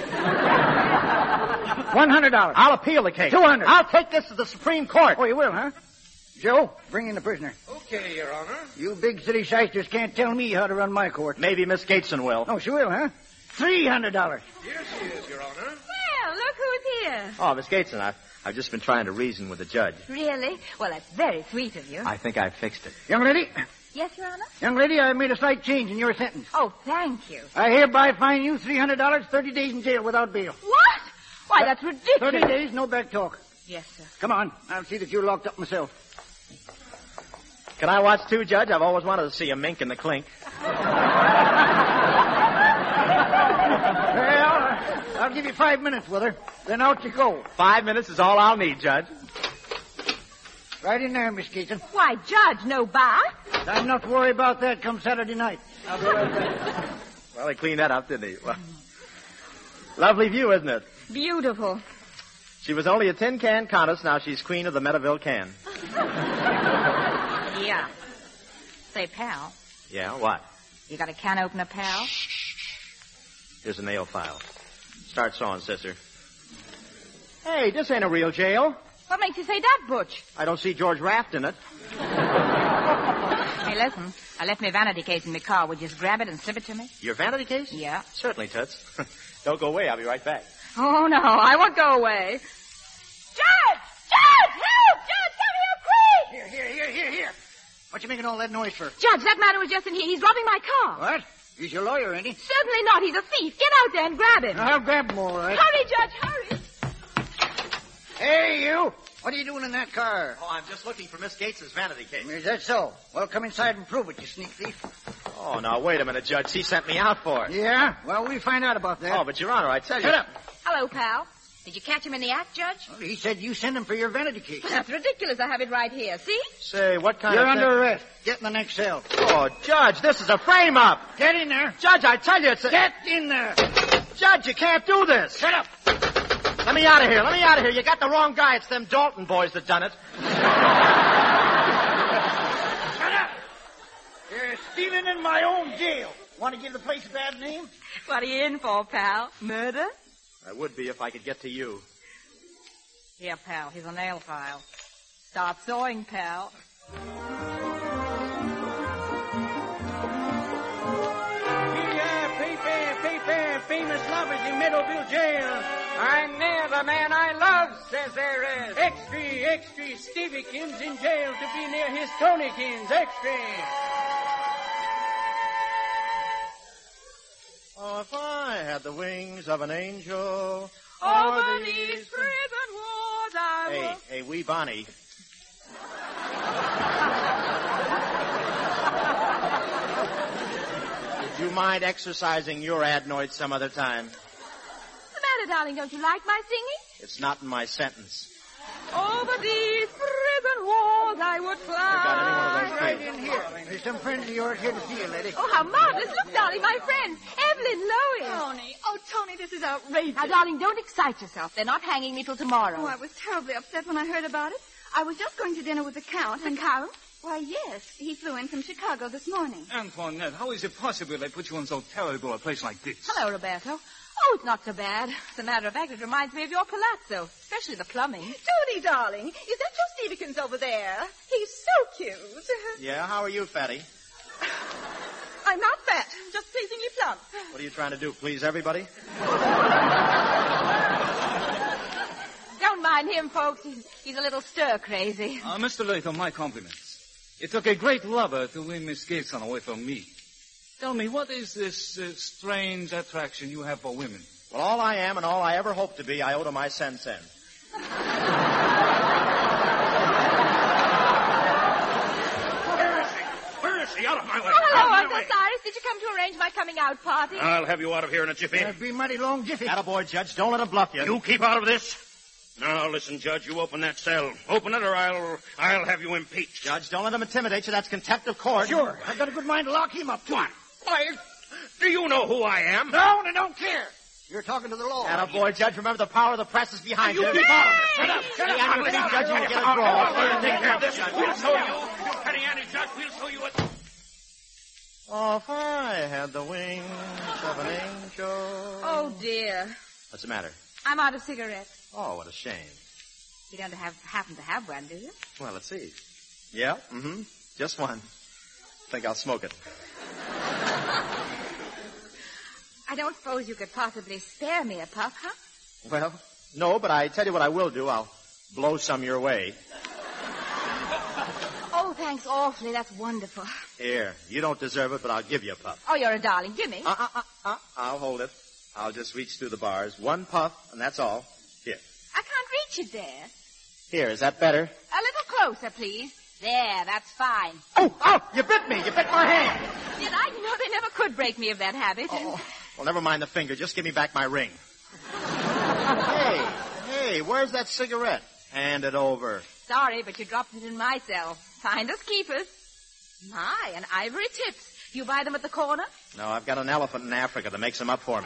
One hundred dollars. I'll appeal the case. Two hundred. I'll take this to the Supreme Court. Oh, you will, huh? Joe, bring in the prisoner. Okay, Your Honor. You big city shysters can't tell me how to run my court. Maybe Miss Gateson will. Oh, she will, huh? Three hundred dollars. Here she is, Your Honor. Well, look who's here. Oh, Miss Gateson, I've, I've just been trying to reason with the judge. Really? Well, that's very sweet of you. I think I fixed it. Young lady, Yes, Your Honor? young lady, I made a slight change in your sentence. Oh, thank you. I hereby fine you three hundred dollars, thirty days in jail without bail. What? Why, that's ridiculous. Thirty days, no back talk. Yes, sir. Come on, I'll see that you're locked up myself. Can I watch too, Judge? I've always wanted to see a mink in the clink. Well, I'll give you five minutes with her. Then out you go. Five minutes is all I'll need, Judge. Right in there, Miss Keaton. Why, Judge, no bath? I'm not worried about that come Saturday night. I'll be right back. Well, he cleaned that up, didn't he? Well, lovely view, isn't it? Beautiful. She was only a tin can countess. Now she's queen of the Meadowville can. Yeah. Say, pal, Yeah, what? you got a can opener, pal? Here's a nail file. Start sawing, sister. Hey, this ain't a real jail. What makes you say that, Butch? I don't see George Raft in it. Hey, listen. I left my vanity case in my car. Would you just grab it and slip it to me? Your vanity case? Yeah. Certainly, Toots. Don't go away. I'll be right back. Oh, no. I won't go away. Judge! Judge! Help! Judge, come here quick! Here, here, here, here, here. What you making all that noise for? Judge, that man who was just in here, he's robbing my car. What? He's your lawyer, ain't he? Certainly not. He's a thief. Get out there and grab him. I'll grab him, all right. Hurry, Judge, hurry. Hey, you. What are you doing in that car? Oh, I'm just looking for Miss Gates's vanity case. Is that so? Well, come inside and prove it, you sneak thief. Oh, now, wait a minute, Judge. He sent me out for it. Yeah? Well, we'll find out about that. Oh, but, Your Honor, I tell you... Shut up. Hello, pal. Did you catch him in the act, Judge? Well, he said you sent him for your vanity case. That's ridiculous. I have it right here. See? Say, what kind You're of... under arrest. Get in the next cell. Oh, Judge, this is a frame-up. Get in there. Judge, I tell you, it's a... Get in there. Judge, you can't do this. Shut up. Let me out of here. Let me out of here. You got the wrong guy. It's them Dalton boys that done it. Shut up. You're stealing in my own jail. Want to give the place a bad name? What are you in for, pal? Murder? I would be if I could get to you. Here, pal. Here's a nail file. Start sawing, pal. Famous lovers in Meadowville jail. I never, man I love, says there is. Extra, extra, Stevie Kim's in jail to be near his Tony Kins. Extra. Oh, if I had the wings of an angel... Over these prison walls I Hey, will... hey, wee Bonnie. Would you mind exercising your adenoid some other time? What's the matter, darling? Don't you like my singing? It's not in my sentence. Over these prison walls I would fly. got any one of those Right in here. There's some friends of yours here to see you, lady. Oh, how marvelous. Look, darling, my friend, Evelyn Lois. Tony. Oh, Tony, this is outrageous. Now, darling, don't excite yourself. They're not hanging me till tomorrow. Oh, I was terribly upset when I heard about it. I was just going to dinner with the Count. The and... Count? Why, yes. He flew in from Chicago this morning. Antoinette, how is it possible they put you in so terrible a place like this? Hello, Roberto. Oh, it's not so bad. As a matter of fact, it reminds me of your palazzo, especially the plumbing. Tony, darling, is that your Stevekins over there? He's so cute. Yeah, how are you, Fatty? I'm not fat, just pleasingly plump. What are you trying to do, please everybody? Don't mind him, folks. He's, he's a little stir-crazy. Uh, Mister Latham, my compliments. It took a great lover to win Miss Gateson away from me. Tell me, what is this uh, strange attraction you have for women? Well, all I am and all I ever hope to be, I owe to my sen-sen. Where is he? Where is he? Out of my way. Oh, hello, Out of my Uncle way. Cyrus. Did you come to arrange my coming out party? I'll have you out of here in a jiffy. That'd be mighty long jiffy. Attaboy, Judge. Don't let him bluff you. You keep out of this. Now, listen, Judge, you open that cell. Open it or I'll I'll have you impeached. Judge, don't let him intimidate you. That's contempt of court. Sure. I've got a good mind to lock him up, too. What? Why, do you know who I am? No, and I don't care. You're talking to the law. Attaboy, Judge. Remember, the power of the press is behind you. You keep out of it. Shut up, shut Hey, up. on your feet, Get out. Judge, you will get a Out, draw. out, out, Take Take care of this. Judge. We'll show you. You petty Annie, Judge. We'll show you what... Oh, if I had the wings of an angel. Oh, dear. What's the matter? I'm out of cigarettes. Oh, what a shame. You don't have, happen to have one, do you? Well, let's see. Yeah, mm-hmm. Just one. Think I'll smoke it. I don't suppose you could possibly spare me a puff, huh? Well, no, but I tell you what I will do. I'll blow some your way. Oh, thanks awfully. That's wonderful. Here, you don't deserve it, but I'll give you a puff. Oh, you're a darling. Give me. Uh, uh, uh, uh. I'll hold it. I'll just reach through the bars. One puff, and that's all. Here. I can't reach it there. Here, is that better? A little closer, please. There, that's fine. Oh, oh, you bit me. You bit my hand. Did I? You know, they never could break me of that habit. Oh, well, never mind the finger. Just give me back my ring. Hey, hey, where's that cigarette? Hand it over. Sorry, but you dropped it in my cell. Finders keepers. My, an ivory tips. You buy them at the corner? No, I've got an elephant in Africa that makes them up for me.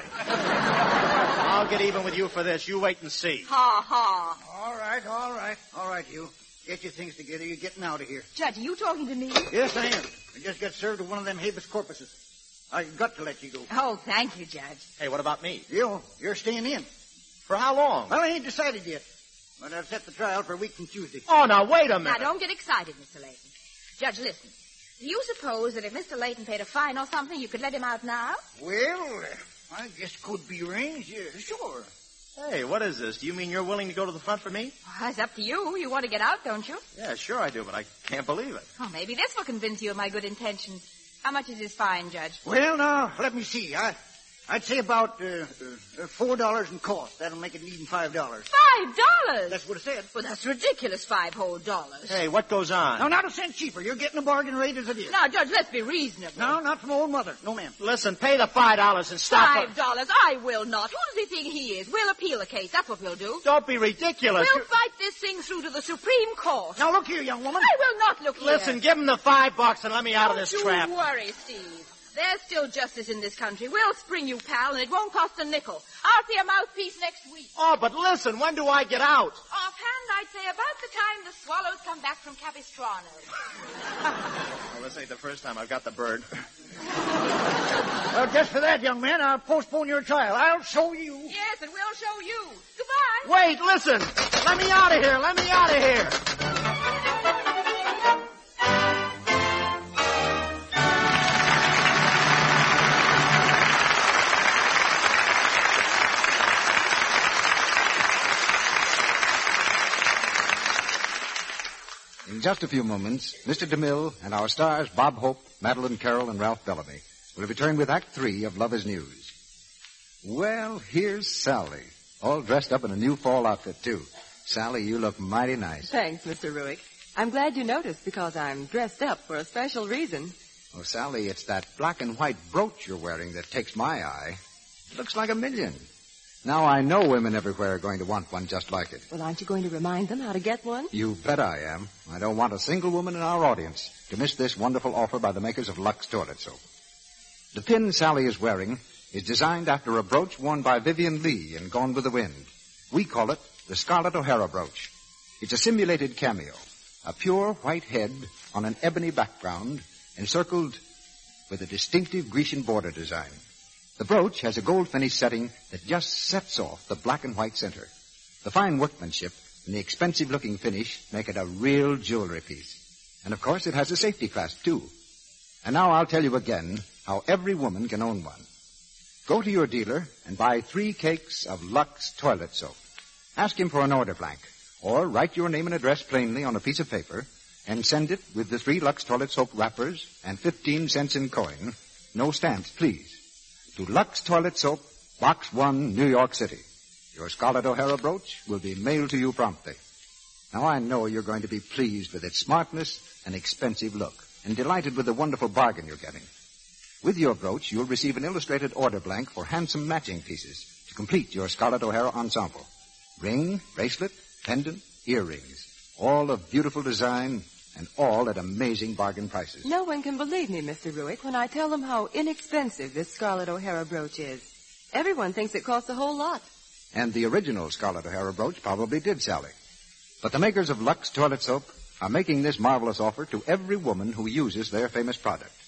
I'll get even with you for this. You wait and see. Ha, ha. All right, all right, all right, you. Get your things together. You're getting out of here. Judge, are you talking to me? Yes, I am. I just got served with one of them habeas corpuses. I've got to let you go. Oh, thank you, Judge. Hey, what about me? You, you're staying in. For how long? Well, I ain't decided yet. But I've set the trial for a week from Tuesday. Oh, now, wait a minute. Now, don't get excited, Mister Layton. Judge, listen. Do you suppose that if Mister Layton paid a fine or something, you could let him out now? Well, I guess could be arranged. Yeah, sure. Hey, what is this? Do you mean you're willing to go to the front for me? Well, it's up to you. You want to get out, don't you? Yeah, sure I do, but I can't believe it. Oh, maybe this will convince you of my good intentions. How much is this fine, Judge? Well, now, let me see. I, I'd say about uh, uh, four dollars in cost. That'll make it even five dollars. Five dollars? That's what I said. Well, that's ridiculous, five whole dollars. Hey, what goes on? No, not a cent cheaper. You're getting a bargain rate as it is. Now, Judge, let's be reasonable. No, not from old mother. No, ma'am. Listen, pay the five dollars and stop. Five dollars? I will not. Who does he think he is? We'll appeal the case. That's what we'll do. Don't be ridiculous. We'll fight this thing through to the Supreme Court. Now, look here, young woman. I will not look here. Listen, give him the five bucks and let me out Don't of this you trap. Don't worry, Steve. There's still justice in this country. We'll spring you, pal, and it won't cost a nickel. I'll see a mouthpiece next week. Oh, but listen, when do I get out? Offhand, I'd say about the time the swallows come back from Capistrano. Well, this ain't the first time I've got the bird. Well, just for that, young man, I'll postpone your trial. I'll show you. Yes, and we'll show you. Goodbye. Wait, listen. Let me out of here. Let me out of here. In just a few moments, Mister DeMille and our stars Bob Hope, Madeline Carroll, and Ralph Bellamy will return with Act Three of Love is News. Well, here's Sally, all dressed up in a new fall outfit, too. Sally, you look mighty nice. Thanks, Mister Ruick. I'm glad you noticed because I'm dressed up for a special reason. Oh, Sally, it's that black and white brooch you're wearing that takes my eye. It looks like a million. Now, I know women everywhere are going to want one just like it. Well, aren't you going to remind them how to get one? You bet I am. I don't want a single woman in our audience to miss this wonderful offer by the makers of Lux Toilet Soap. The pin Sally is wearing is designed after a brooch worn by Vivian Lee in Gone with the Wind. We call it the Scarlett O'Hara brooch. It's a simulated cameo, a pure white head on an ebony background encircled with a distinctive Grecian border design. The brooch has a gold finish setting that just sets off the black and white center. The fine workmanship and the expensive-looking finish make it a real jewelry piece. And, of course, it has a safety clasp, too. And now I'll tell you again how every woman can own one. Go to your dealer and buy three cakes of Lux Toilet Soap. Ask him for an order blank, or write your name and address plainly on a piece of paper and send it with the three Lux Toilet Soap wrappers and fifteen cents in coin. No stamps, please. To Lux Toilet Soap, Box one, New York City. Your Scarlett O'Hara brooch will be mailed to you promptly. Now, I know you're going to be pleased with its smartness and expensive look, and delighted with the wonderful bargain you're getting. With your brooch, you'll receive an illustrated order blank for handsome matching pieces to complete your Scarlett O'Hara ensemble. Ring, bracelet, pendant, earrings, all of beautiful design, and all at amazing bargain prices. No one can believe me, Mister Ruick, when I tell them how inexpensive this Scarlett O'Hara brooch is. Everyone thinks it costs a whole lot. And the original Scarlett O'Hara brooch probably did, Sally. But the makers of Lux Toilet Soap are making this marvelous offer to every woman who uses their famous product.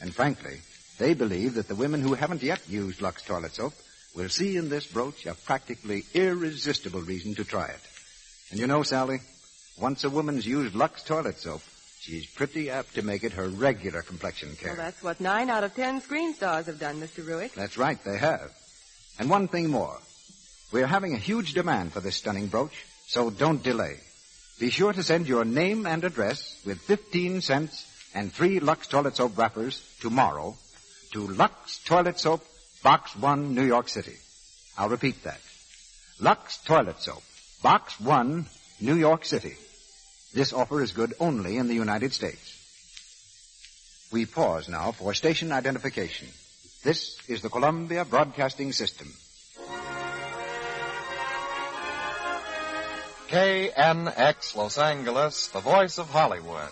And frankly, they believe that the women who haven't yet used Lux toilet soap will see in this brooch a practically irresistible reason to try it. And you know, Sally, once a woman's used Lux toilet soap, she's pretty apt to make it her regular complexion care. Well, that's what nine out of ten screen stars have done, Mister Ruick. That's right, they have. And one thing more. We're having a huge demand for this stunning brooch, so don't delay. Be sure to send your name and address with fifteen cents and three Lux toilet soap wrappers tomorrow to Lux Toilet Soap, Box one, New York City. I'll repeat that. Lux Toilet Soap, Box one, New York City. This offer is good only in the United States. We pause now for station identification. This is the Columbia Broadcasting System. K N X Los Angeles, the voice of Hollywood.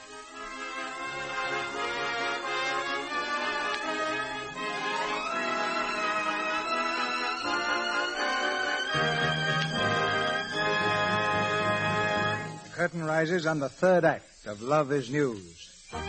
The curtain rises on the third act of Love is News.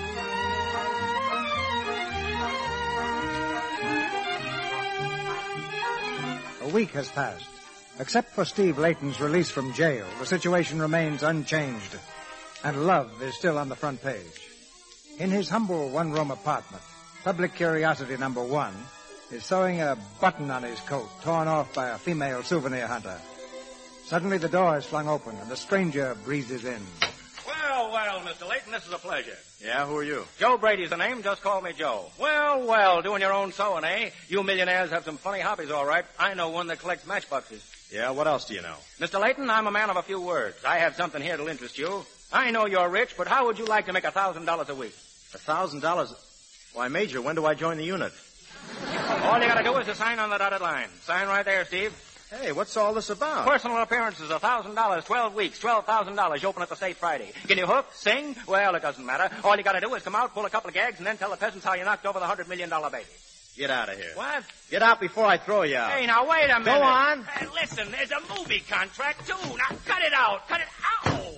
A week has passed. Except for Steve Layton's release from jail, the situation remains unchanged, and love is still on the front page. In his humble one-room apartment, public curiosity number one is sewing a button on his coat torn off by a female souvenir hunter. Suddenly the door is flung open, and the stranger breezes in. Well, well, Mister Layton, this is a pleasure. Yeah, who are you? Joe Brady's the name. Just call me Joe. Well, well, doing your own sewing, eh? You millionaires have some funny hobbies, all right. I know one that collects matchboxes. Yeah, what else do you know? Mister Layton, I'm a man of a few words. I have something here that'll interest you. I know you're rich, but how would you like to make a thousand dollars a week? A thousand dollars? Why, Major, when do I join the unit? All you gotta do is to sign on the dotted line. Sign right there, Steve. Hey, what's all this about? Personal appearances, a thousand dollars, twelve weeks, twelve thousand dollars. You open at the State Friday. Can you hook, sing? Well, it doesn't matter. All you gotta do is come out, pull a couple of gags, and then tell the peasants how you knocked over the hundred million dollar baby. Get out of here. What? Get out before I throw you out. Hey, now wait a minute. Go on. Hey, listen, there's a movie contract too. Now cut it out. Cut it out.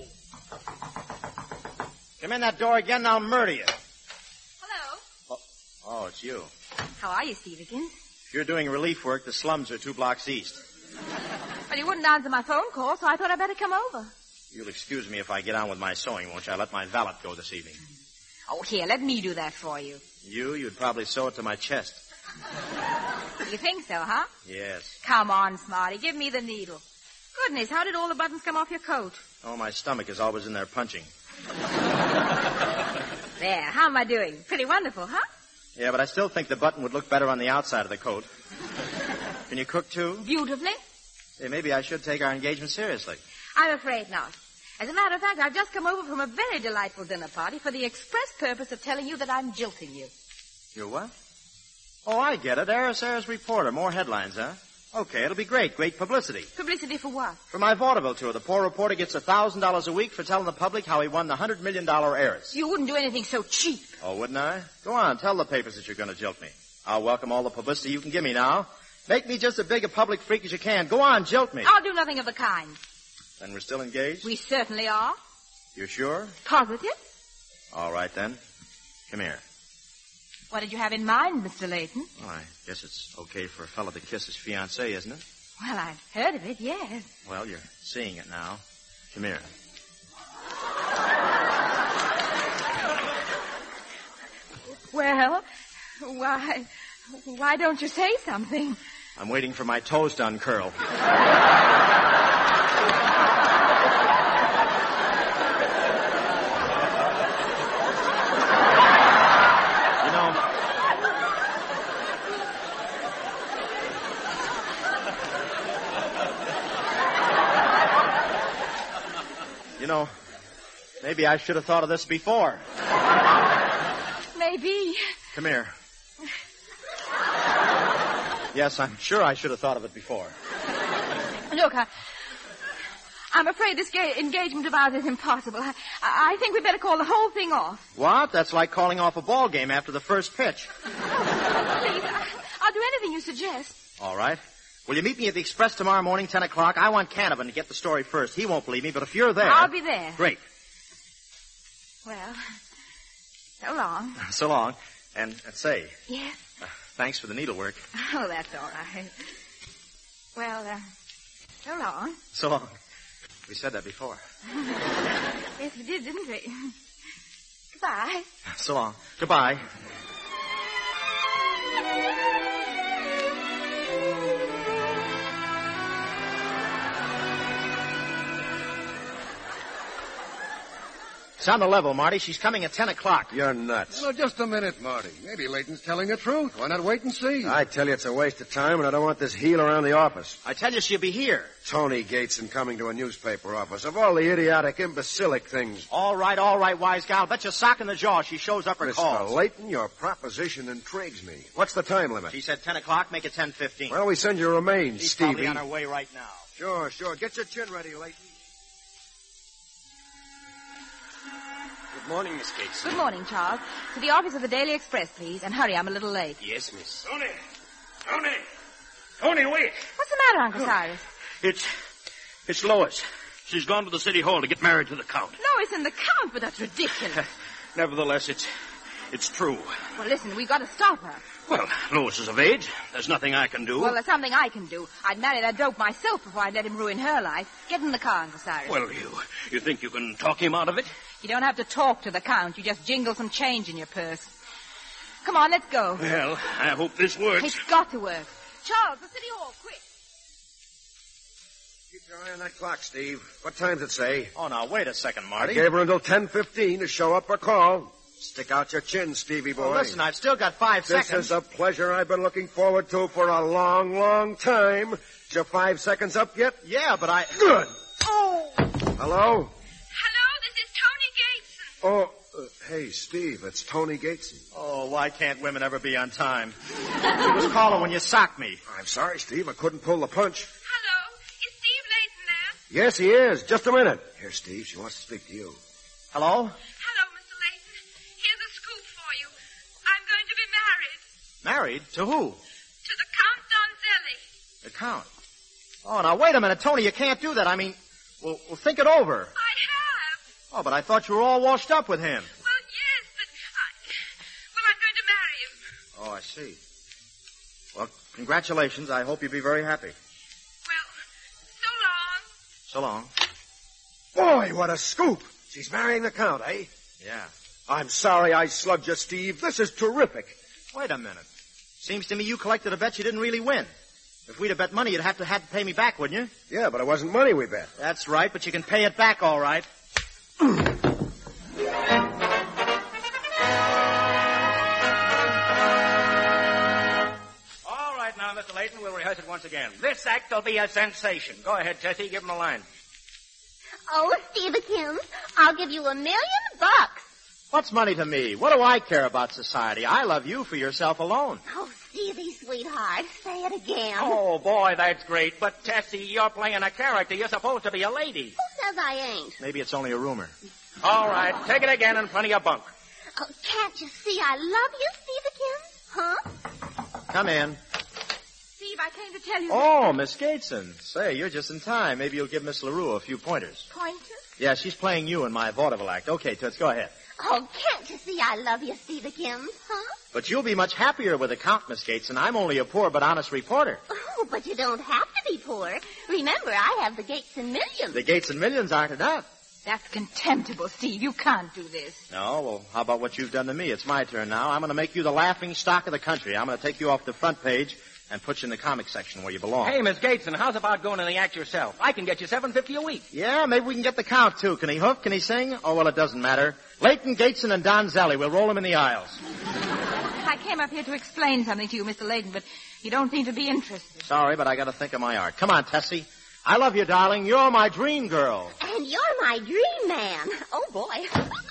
Come in that door again, and I'll murder you. Hello. Oh, oh it's you. How are you, Stevekins? If you're doing relief work, the slums are two blocks east. Well, you wouldn't answer my phone call, so I thought I'd better come over. You'll excuse me if I get on with my sewing, won't you? I let my valet go this evening. Oh, here, let me do that for you. You? You'd probably sew it to my chest. You think so, huh? Yes. Come on, Smarty, give me the needle. Goodness, how did all the buttons come off your coat? Oh, my stomach is always in there punching. There, how am I doing? Pretty wonderful, huh? Yeah, but I still think the button would look better on the outside of the coat. Can you cook, too? Beautifully. Hey, maybe I should take our engagement seriously. I'm afraid not. As a matter of fact, I've just come over from a very delightful dinner party for the express purpose of telling you that I'm jilting you. You what? Oh, I get it. Sarah, Sarah's reporter. More headlines, huh? Okay, it'll be great. Great publicity. Publicity for what? For my vaudeville tour. The poor reporter gets a thousand dollars a week for telling the public how he won the hundred million dollar heiress. You wouldn't do anything so cheap. Oh, wouldn't I? Go on, tell the papers that you're going to jilt me. I'll welcome all the publicity you can give me now. Make me just as big a public freak as you can. Go on, jilt me. I'll do nothing of the kind. Then we're still engaged? We certainly are. You sure? Positive. All right, then. Come here. What did you have in mind, Mister Layton? Well, I guess it's okay for a fellow to kiss his fiancée, isn't it? Well, I've heard of it, yes. Well, you're seeing it now. Come here. Well, why, why don't you say something? I'm waiting for my toes to uncurl. You know, maybe I should have thought of this before. Maybe. Come here. Yes, I'm sure I should have thought of it before. Look, I, I'm afraid this ga- engagement of ours is impossible. I, I think we'd better call the whole thing off. What? That's like calling off a ball game after the first pitch. Oh, please, I, I'll do anything you suggest. All right. Will you meet me at the Express tomorrow morning, ten o'clock? I want Canavan to get the story first. He won't believe me, but if you're there... I'll be there. Great. Well, so long. So long. And, and say, Yes? uh, thanks for the needlework. Oh, that's all right. Well, uh, so long. So long. We said that before. Yes, we did, didn't we? Goodbye. So long. Goodbye. It's on the level, Marty. She's coming at ten o'clock. You're nuts. Well, just a minute, Marty. Maybe Layton's telling the truth. Why not wait and see? I tell you it's a waste of time, and I don't want this heel around the office. I tell you she'll be here. Tony Gateson coming to a newspaper office. Of all the idiotic, imbecilic things. All right, all right, wise gal. Bet you sock in the jaw she shows up her Mister calls. Layton, your proposition intrigues me. What's the time limit? She said ten o'clock. Make it ten fifteen. Why don't we send your remains, She's Stevie? probably on her way right now. Sure, sure. Get your chin ready, Layton. Good morning, Miss Gates. Good morning, Charles. To the office of the Daily Express, please. And hurry, I'm a little late. Yes, miss. Tony! Tony! Tony, wait! What's the matter, Uncle Cyrus? It's, it's Lois. She's gone to the city hall to get married to the Count. Lois and the Count, but that's ridiculous. Nevertheless, it's, it's true. Well, listen, we've got to stop her. Well, Lois is of age. There's nothing I can do. Well, there's something I can do. I'd marry that dope myself before I'd let him ruin her life. Get in the car, Uncle Cyrus. Well, you, you think you can talk him out of it? You don't have to talk to the Count. You just jingle some change in your purse. Come on, let's go. Well, I hope this works. It's got to work. Charles, the city hall, quick. Keep your eye on that clock, Steve. What time's it say? Oh, now, wait a second, Marty. I gave her until ten fifteen to show up or call. Stick out your chin, Stevie boy. Well, listen, I've still got five this seconds. This is a pleasure I've been looking forward to for a long, long time. Is your five seconds up yet? Yeah, but I... Good. Oh! Hello? Hello, this is Tony Gateson. Oh, uh, hey, Steve, it's Tony Gateson. Oh, why can't women ever be on time? I was calling when you socked me. I'm sorry, Steve. I couldn't pull the punch. Hello, is Steve Layton there? Yes, he is. Just a minute. Here, Steve, she wants to speak to you. Hello? Hello, Mister Layton. Here's a scoop for you. I'm going to be married. Married? To who? To the Count Donzelli. The Count. Oh, now, wait a minute, Tony. You can't do that. I mean, well, well think it over. I have. Oh, but I thought you were all washed up with him. Well, yes, but I... Well, I'm going to marry him. Oh, I see. Well, congratulations. I hope you'll be very happy. Well, so long. So long. Boy, what a scoop. She's marrying the Count, eh? Yeah. I'm sorry I slugged you, Steve. This is terrific. Wait a minute. Seems to me you collected a bet you didn't really win. If we'd have bet money, you'd have to have to pay me back, wouldn't you? Yeah, but it wasn't money we bet. That's right, but you can pay it back, all right. All right, now, Mister Layton, we'll rehearse it once again. This act will be a sensation. Go ahead, Tessie, give him a line. Oh, Stevekins, I'll give you a million bucks. What's money to me? What do I care about society? I love you for yourself alone. Oh, Stevie, sweetheart, say it again. Oh, boy, that's great. But, Tessie, you're playing a character. You're supposed to be a lady. Who says I ain't? Maybe it's only a rumor. All right, take it again in front of your bunk. Oh, can't you see I love you, Stevekins? Huh? Come in. Steve, I came to tell you... Oh, Miss Gateson. Say, you're just in time. Maybe you'll give Miss LaRue a few pointers. Pointers? Yeah, she's playing you in my vaudeville act. Okay, Toots, go ahead. Oh, can't you see I love you, Stevekins? Huh? But you'll be much happier with the Count, Miss Gateson. I'm only a poor but honest reporter. Oh, but you don't have to be poor. Remember, I have the Gateson Millions. The Gateson Millions aren't enough. That's contemptible, Steve. You can't do this. No, well, how about what you've done to me? It's my turn now. I'm going to make you the laughing stock of the country. I'm going to take you off the front page and put you in the comic section where you belong. Hey, Miss Gateson, how's about going in the act yourself? I can get you seven fifty a week. Yeah, maybe we can get the Count, too. Can he hook? Can he sing? Oh, well, it doesn't matter. Layton, Gateson, and Donzelli. We'll roll him in the aisles. I came up here to explain something to you, Mister Layton, but you don't seem to be interested. Sorry, but I got to think of my art. Come on, Tessie. I love you, darling. You're my dream girl. And you're my dream man. Oh, boy.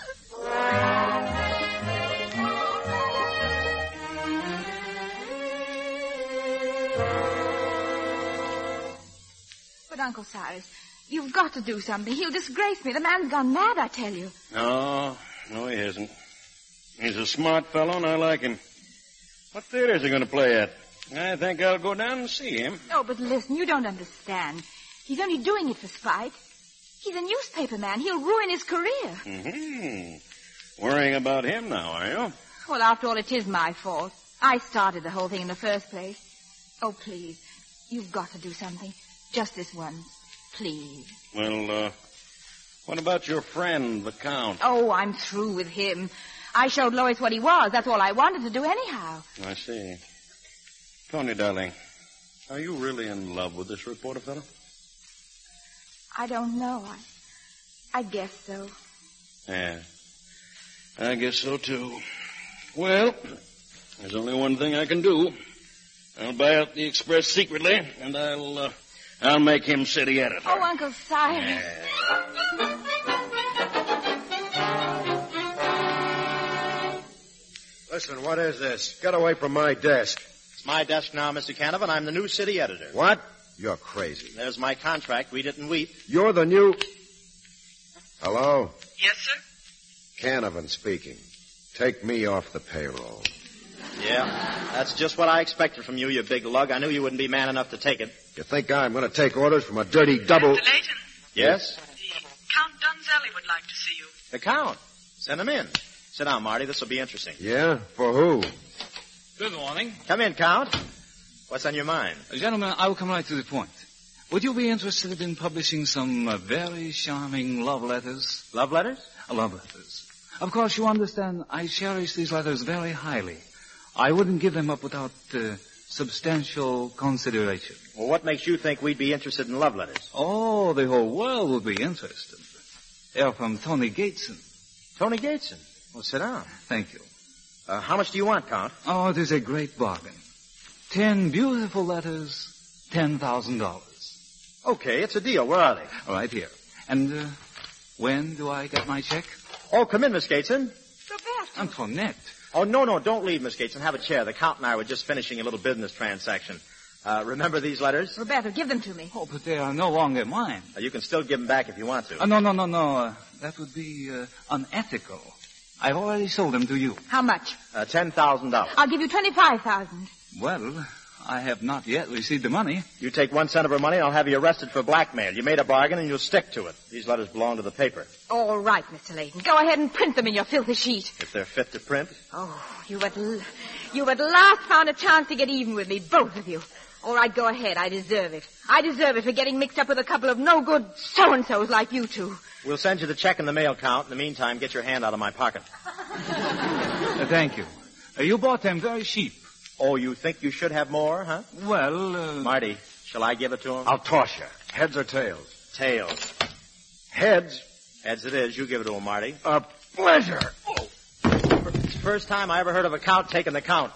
But, Uncle Cyrus, you've got to do something. He'll disgrace me. The man's gone mad, I tell you. No, no, he isn't. He's a smart fellow, and I like him. What theater is he going to play at? I think I'll go down and see him. Oh, but listen, you don't understand. He's only doing it for spite. He's a newspaper man. He'll ruin his career. Mm-hmm. Worrying about him now, are you? Well, after all, it is my fault. I started the whole thing in the first place. Oh, please. You've got to do something. Just this once. Please. Well, uh, what about your friend, the Count? Oh, I'm through with him. I showed Lois what he was. That's all I wanted to do anyhow. I see. Tony, darling, are you really in love with this reporter fellow? I don't know. I, I guess so. Yeah. I guess so, too. Well, there's only one thing I can do. I'll buy out the Express secretly, and I'll, uh, I'll make him city editor. Oh, Uncle Cyrus. Listen, what is this? Get away from my desk. It's my desk now, Mister Canavan. I'm the new city editor. What? You're crazy. There's my contract. Read it and weep. You're the new... Hello? Yes, sir? Canavan speaking. Take me off the payroll. Yeah, that's just what I expected from you, you big lug. I knew you wouldn't be man enough to take it. You think I'm going to take orders from a dirty double... Mister Layton. Yes? Count Donzelli would like to see you. The Count. Send him in. Sit down, Marty. This will be interesting. Yeah? For who? Good morning. Come in, Count. What's on your mind? Uh, gentlemen, I will come right to the point. Would you be interested in publishing some uh, very charming love letters? Love letters? Uh, love letters. Of course, you understand, I cherish these letters very highly. I wouldn't give them up without uh, substantial consideration. Well, what makes you think we'd be interested in love letters? Oh, the whole world would be interested. They're from Tony Gateson. Tony Gateson? Well, sit down. Thank you. Uh, how much do you want, Count? Oh, it is a great bargain. Ten beautiful letters, ten thousand dollars. Okay, it's a deal. Where are they? All right, here. And uh, when do I get my check? Oh, come in, Miss Gateson. Roberto. Antoinette. Oh, no, no, don't leave, Miss Gateson. Have a chair. The Count and I were just finishing a little business transaction. Uh, remember these letters? Roberto, give them to me. Oh, but they are no longer mine. Uh, you can still give them back if you want to. Uh, no, no, no, no. Uh, that would be uh, unethical. I've already sold them to you. How much? Uh, ten thousand dollars. I'll give you twenty-five thousand. Well, I have not yet received the money. You take one cent of her money, and I'll have you arrested for blackmail. You made a bargain, and you'll stick to it. These letters belong to the paper. All right, Mister Layton. Go ahead and print them in your filthy sheet. If they're fit to print. Oh, you at, l- you at last found a chance to get even with me, both of you. All right, go ahead. I deserve it. I deserve it for getting mixed up with a couple of no-good so-and-sos like you two. We'll send you the check in the mail, Count. In the meantime, get your hand out of my pocket. Uh, thank you. Uh, you bought them very cheap. Oh, you think you should have more, huh? Well, uh... Marty, shall I give it to him? I'll toss you. Heads or tails? Tails. Heads? Heads it is. You give it to him, Marty. A pleasure. Oh. It's the first time I ever heard of a Count taking the count.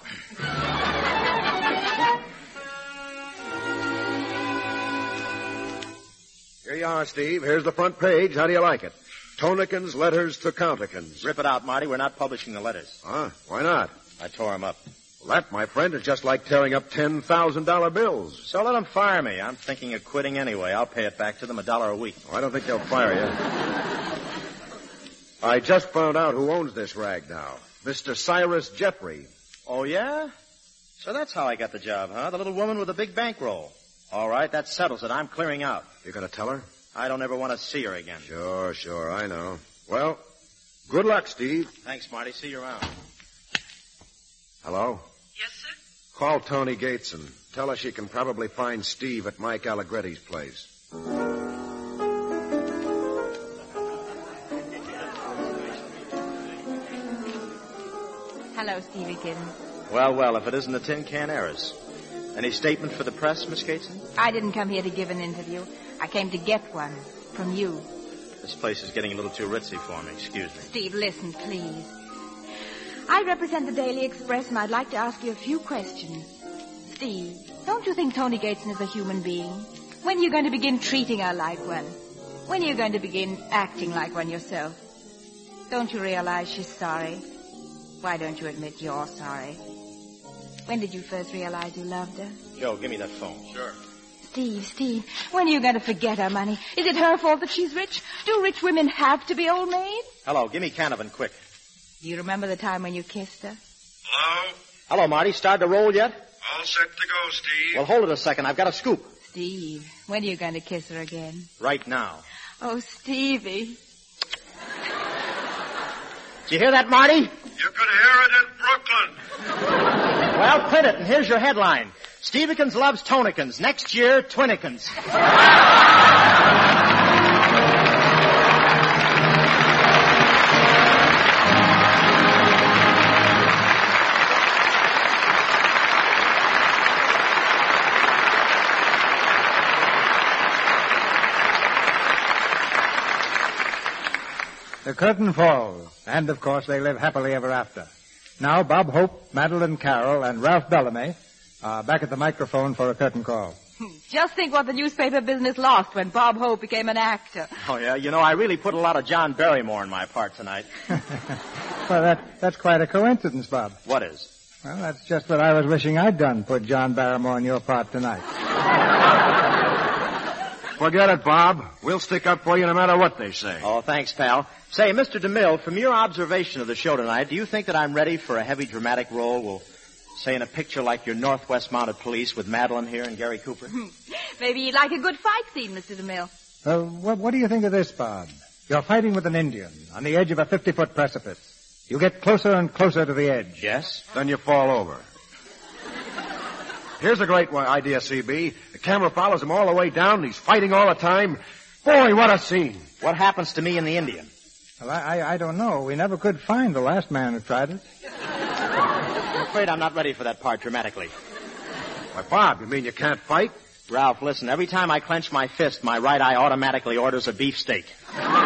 Here you are, Steve. Here's the front page. How do you like it? Tonikins letters to Countikins. Rip it out, Marty. We're not publishing the letters. Huh? Why not? I tore them up. Well, that, my friend, is just like tearing up ten thousand dollar bills. So let them fire me. I'm thinking of quitting anyway. I'll pay it back to them a dollar a week. Oh, I don't think they'll fire you. I just found out who owns this rag now. Mister Cyrus Jeffrey. Oh, yeah? So that's how I got the job, huh? The little woman with the big bankroll. All right, that settles it. I'm clearing out. You gonna tell her? I don't ever want to see her again. Sure, sure, I know. Well, good luck, Steve. Thanks, Marty. See you around. Hello? Yes, sir? Call Tony Gateson. Tell her she can probably find Steve at Mike Allegretti's place. Hello, Stevie Kitten. Well, well, if it isn't the Tin Can Errors. Any statement for the press, Miss Gateson? I didn't come here to give an interview. I came to get one. From you. This place is getting a little too ritzy for me. Excuse me. Steve, listen, please. I represent the Daily Express, and I'd like to ask you a few questions. Steve, don't you think Tony Gateson is a human being? When are you going to begin treating her like one? When are you going to begin acting like one yourself? Don't you realize she's sorry? Why don't you admit you're sorry? When did you first realize you loved her? Joe, give me that phone. Sure. Steve, Steve, when are you going to forget her money? Is it her fault that she's rich? Do rich women have to be old maids? Hello, give me Canavan, quick. Do you remember the time when you kissed her? Hello? Hello, Marty. Started to roll yet? All set to go, Steve. Well, hold it a second. I've got a scoop. Steve, when are you going to kiss her again? Right now. Oh, Stevie. Did you hear that, Marty? You could hear it in Brooklyn. Well, print it, and here's your headline. Stevekins loves Tonikins. Next year, Twinikins. The curtain falls, and of course they live happily ever after. Now Bob Hope, Madeline Carroll, and Ralph Bellamy are back at the microphone for a curtain call. Just think what the newspaper business lost when Bob Hope became an actor. Oh, yeah, you know, I really put a lot of John Barrymore in my part tonight. Well, that, that's quite a coincidence, Bob. What is? Well, that's just what I was wishing I'd done, put John Barrymore in your part tonight. Forget it, Bob. We'll stick up for you no matter what they say. Oh, thanks, pal. Say, Mister DeMille, from your observation of the show tonight, do you think that I'm ready for a heavy dramatic role? Well, say in a picture like your Northwest Mounted Police with Madeline here and Gary Cooper? Maybe you'd like a good fight scene, Mister DeMille. Well, what, what do you think of this, Bob? You're fighting with an Indian on the edge of a fifty-foot precipice. You get closer and closer to the edge. Yes? Then you fall over. Here's a great one idea, C B. The camera follows him all the way down, and he's fighting all the time. Boy, what a scene. What happens to me and the Indian? Well, I, I, I don't know. We never could find the last man who tried it. I'm afraid I'm not ready for that part dramatically. Why, Bob, you mean you can't fight? Ralph, listen, every time I clench my fist, my right eye automatically orders a beefsteak. You know,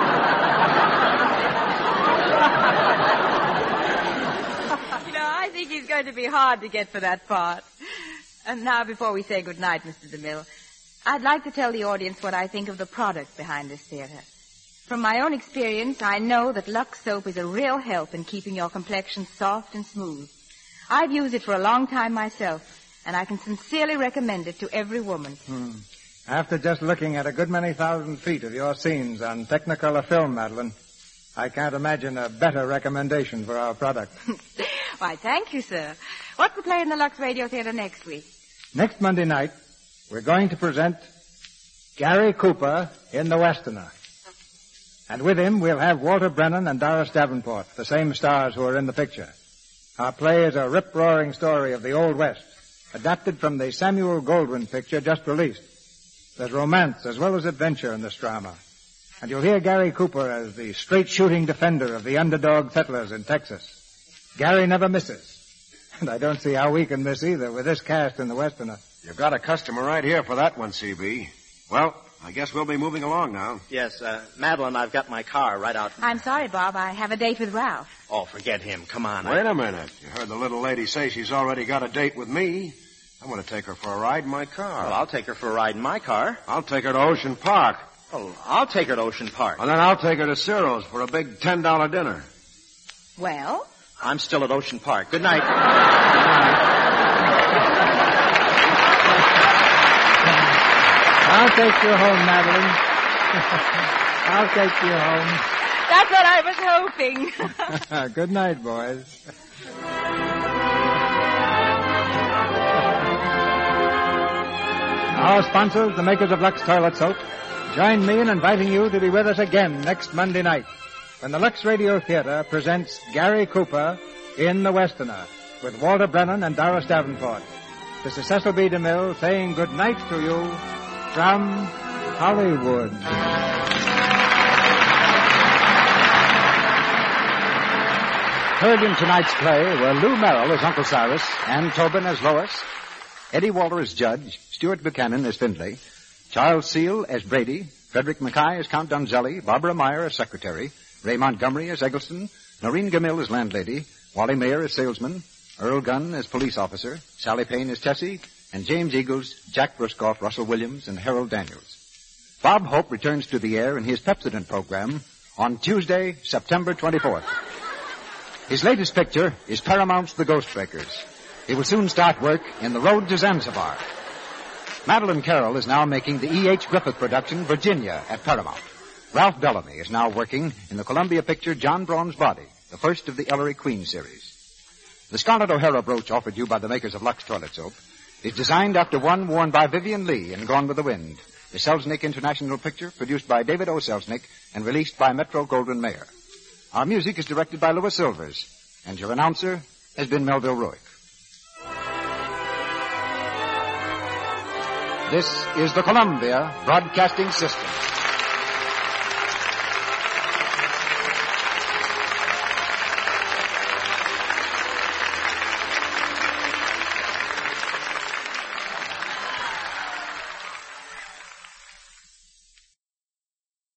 I think he's going to be hard to get for that part. And now, before we say goodnight, Mister DeMille, I'd like to tell the audience what I think of the product behind this theater. From my own experience, I know that Lux soap is a real help in keeping your complexion soft and smooth. I've used it for a long time myself, and I can sincerely recommend it to every woman. Hmm. After just looking at a good many thousand feet of your scenes on Technicolor film, Madeline, I can't imagine a better recommendation for our product. Why, thank you, sir. What's the play in the Lux Radio Theater next week? Next Monday night, we're going to present Gary Cooper in The Westerner. And with him, we'll have Walter Brennan and Doris Davenport, the same stars who are in the picture. Our play is a rip-roaring story of the Old West, adapted from the Samuel Goldwyn picture just released. There's romance as well as adventure in this drama. And you'll hear Gary Cooper as the straight-shooting defender of the underdog settlers in Texas. Gary never misses. And I don't see how we can miss either with this cast in The Westerner. You've got a customer right here for that one, C B. Well, I guess we'll be moving along now. Yes, uh, Madeline, I've got my car right out. I'm sorry, Bob. I have a date with Ralph. Oh, forget him. Come on. Wait I... a minute. You heard the little lady say she's already got a date with me. I'm going to take her for a ride in my car. Well, I'll take her for a ride in my car. I'll take her to Ocean Park. Oh, I'll take her to Ocean Park. And then I'll take her to Cyril's for a big ten dollar dinner. Well? I'm still at Ocean Park. Good night. I'll take you home, Madeline. I'll take you home. That's what I was hoping. Good night, boys. Our sponsors, the makers of Lux Toilet Soap, join me in inviting you to be with us again next Monday night when the Lux Radio Theater presents Gary Cooper in The Westerner with Walter Brennan and Doris Davenport. This is Cecil B. DeMille saying good night to you from Hollywood. Heard in tonight's play were Lou Merrill as Uncle Cyrus, Ann Tobin as Lois, Eddie Walter as Judge, Stuart Buchanan as Findlay, Charles Seal as Brady, Frederick Mackay as Count Donzelli, Barbara Meyer as Secretary, Ray Montgomery as Eggleston, Noreen Gamil as Landlady, Wally Mayer as Salesman, Earl Gunn as Police Officer, Sally Payne as Tessie, and James Eagles, Jack Briscoff, Russell Williams, and Harold Daniels. Bob Hope returns to the air in his Pepsodent program on Tuesday, September twenty-fourth. His latest picture is Paramount's The Ghostbreakers. He will soon start work in The Road to Zanzibar. Madeline Carroll is now making the E H. Griffith production, Virginia, at Paramount. Ralph Bellamy is now working in the Columbia picture John Braun's Body, the first of the Ellery Queen series. The Scarlett O'Hara brooch offered you by the makers of Lux Toilet Soap is designed after one worn by Vivian Lee in Gone with the Wind, the Selznick International picture produced by David O. Selznick and released by Metro-Goldwyn Mayer. Our music is directed by Louis Silvers, and your announcer has been Melville Ruick. This is the Columbia Broadcasting System.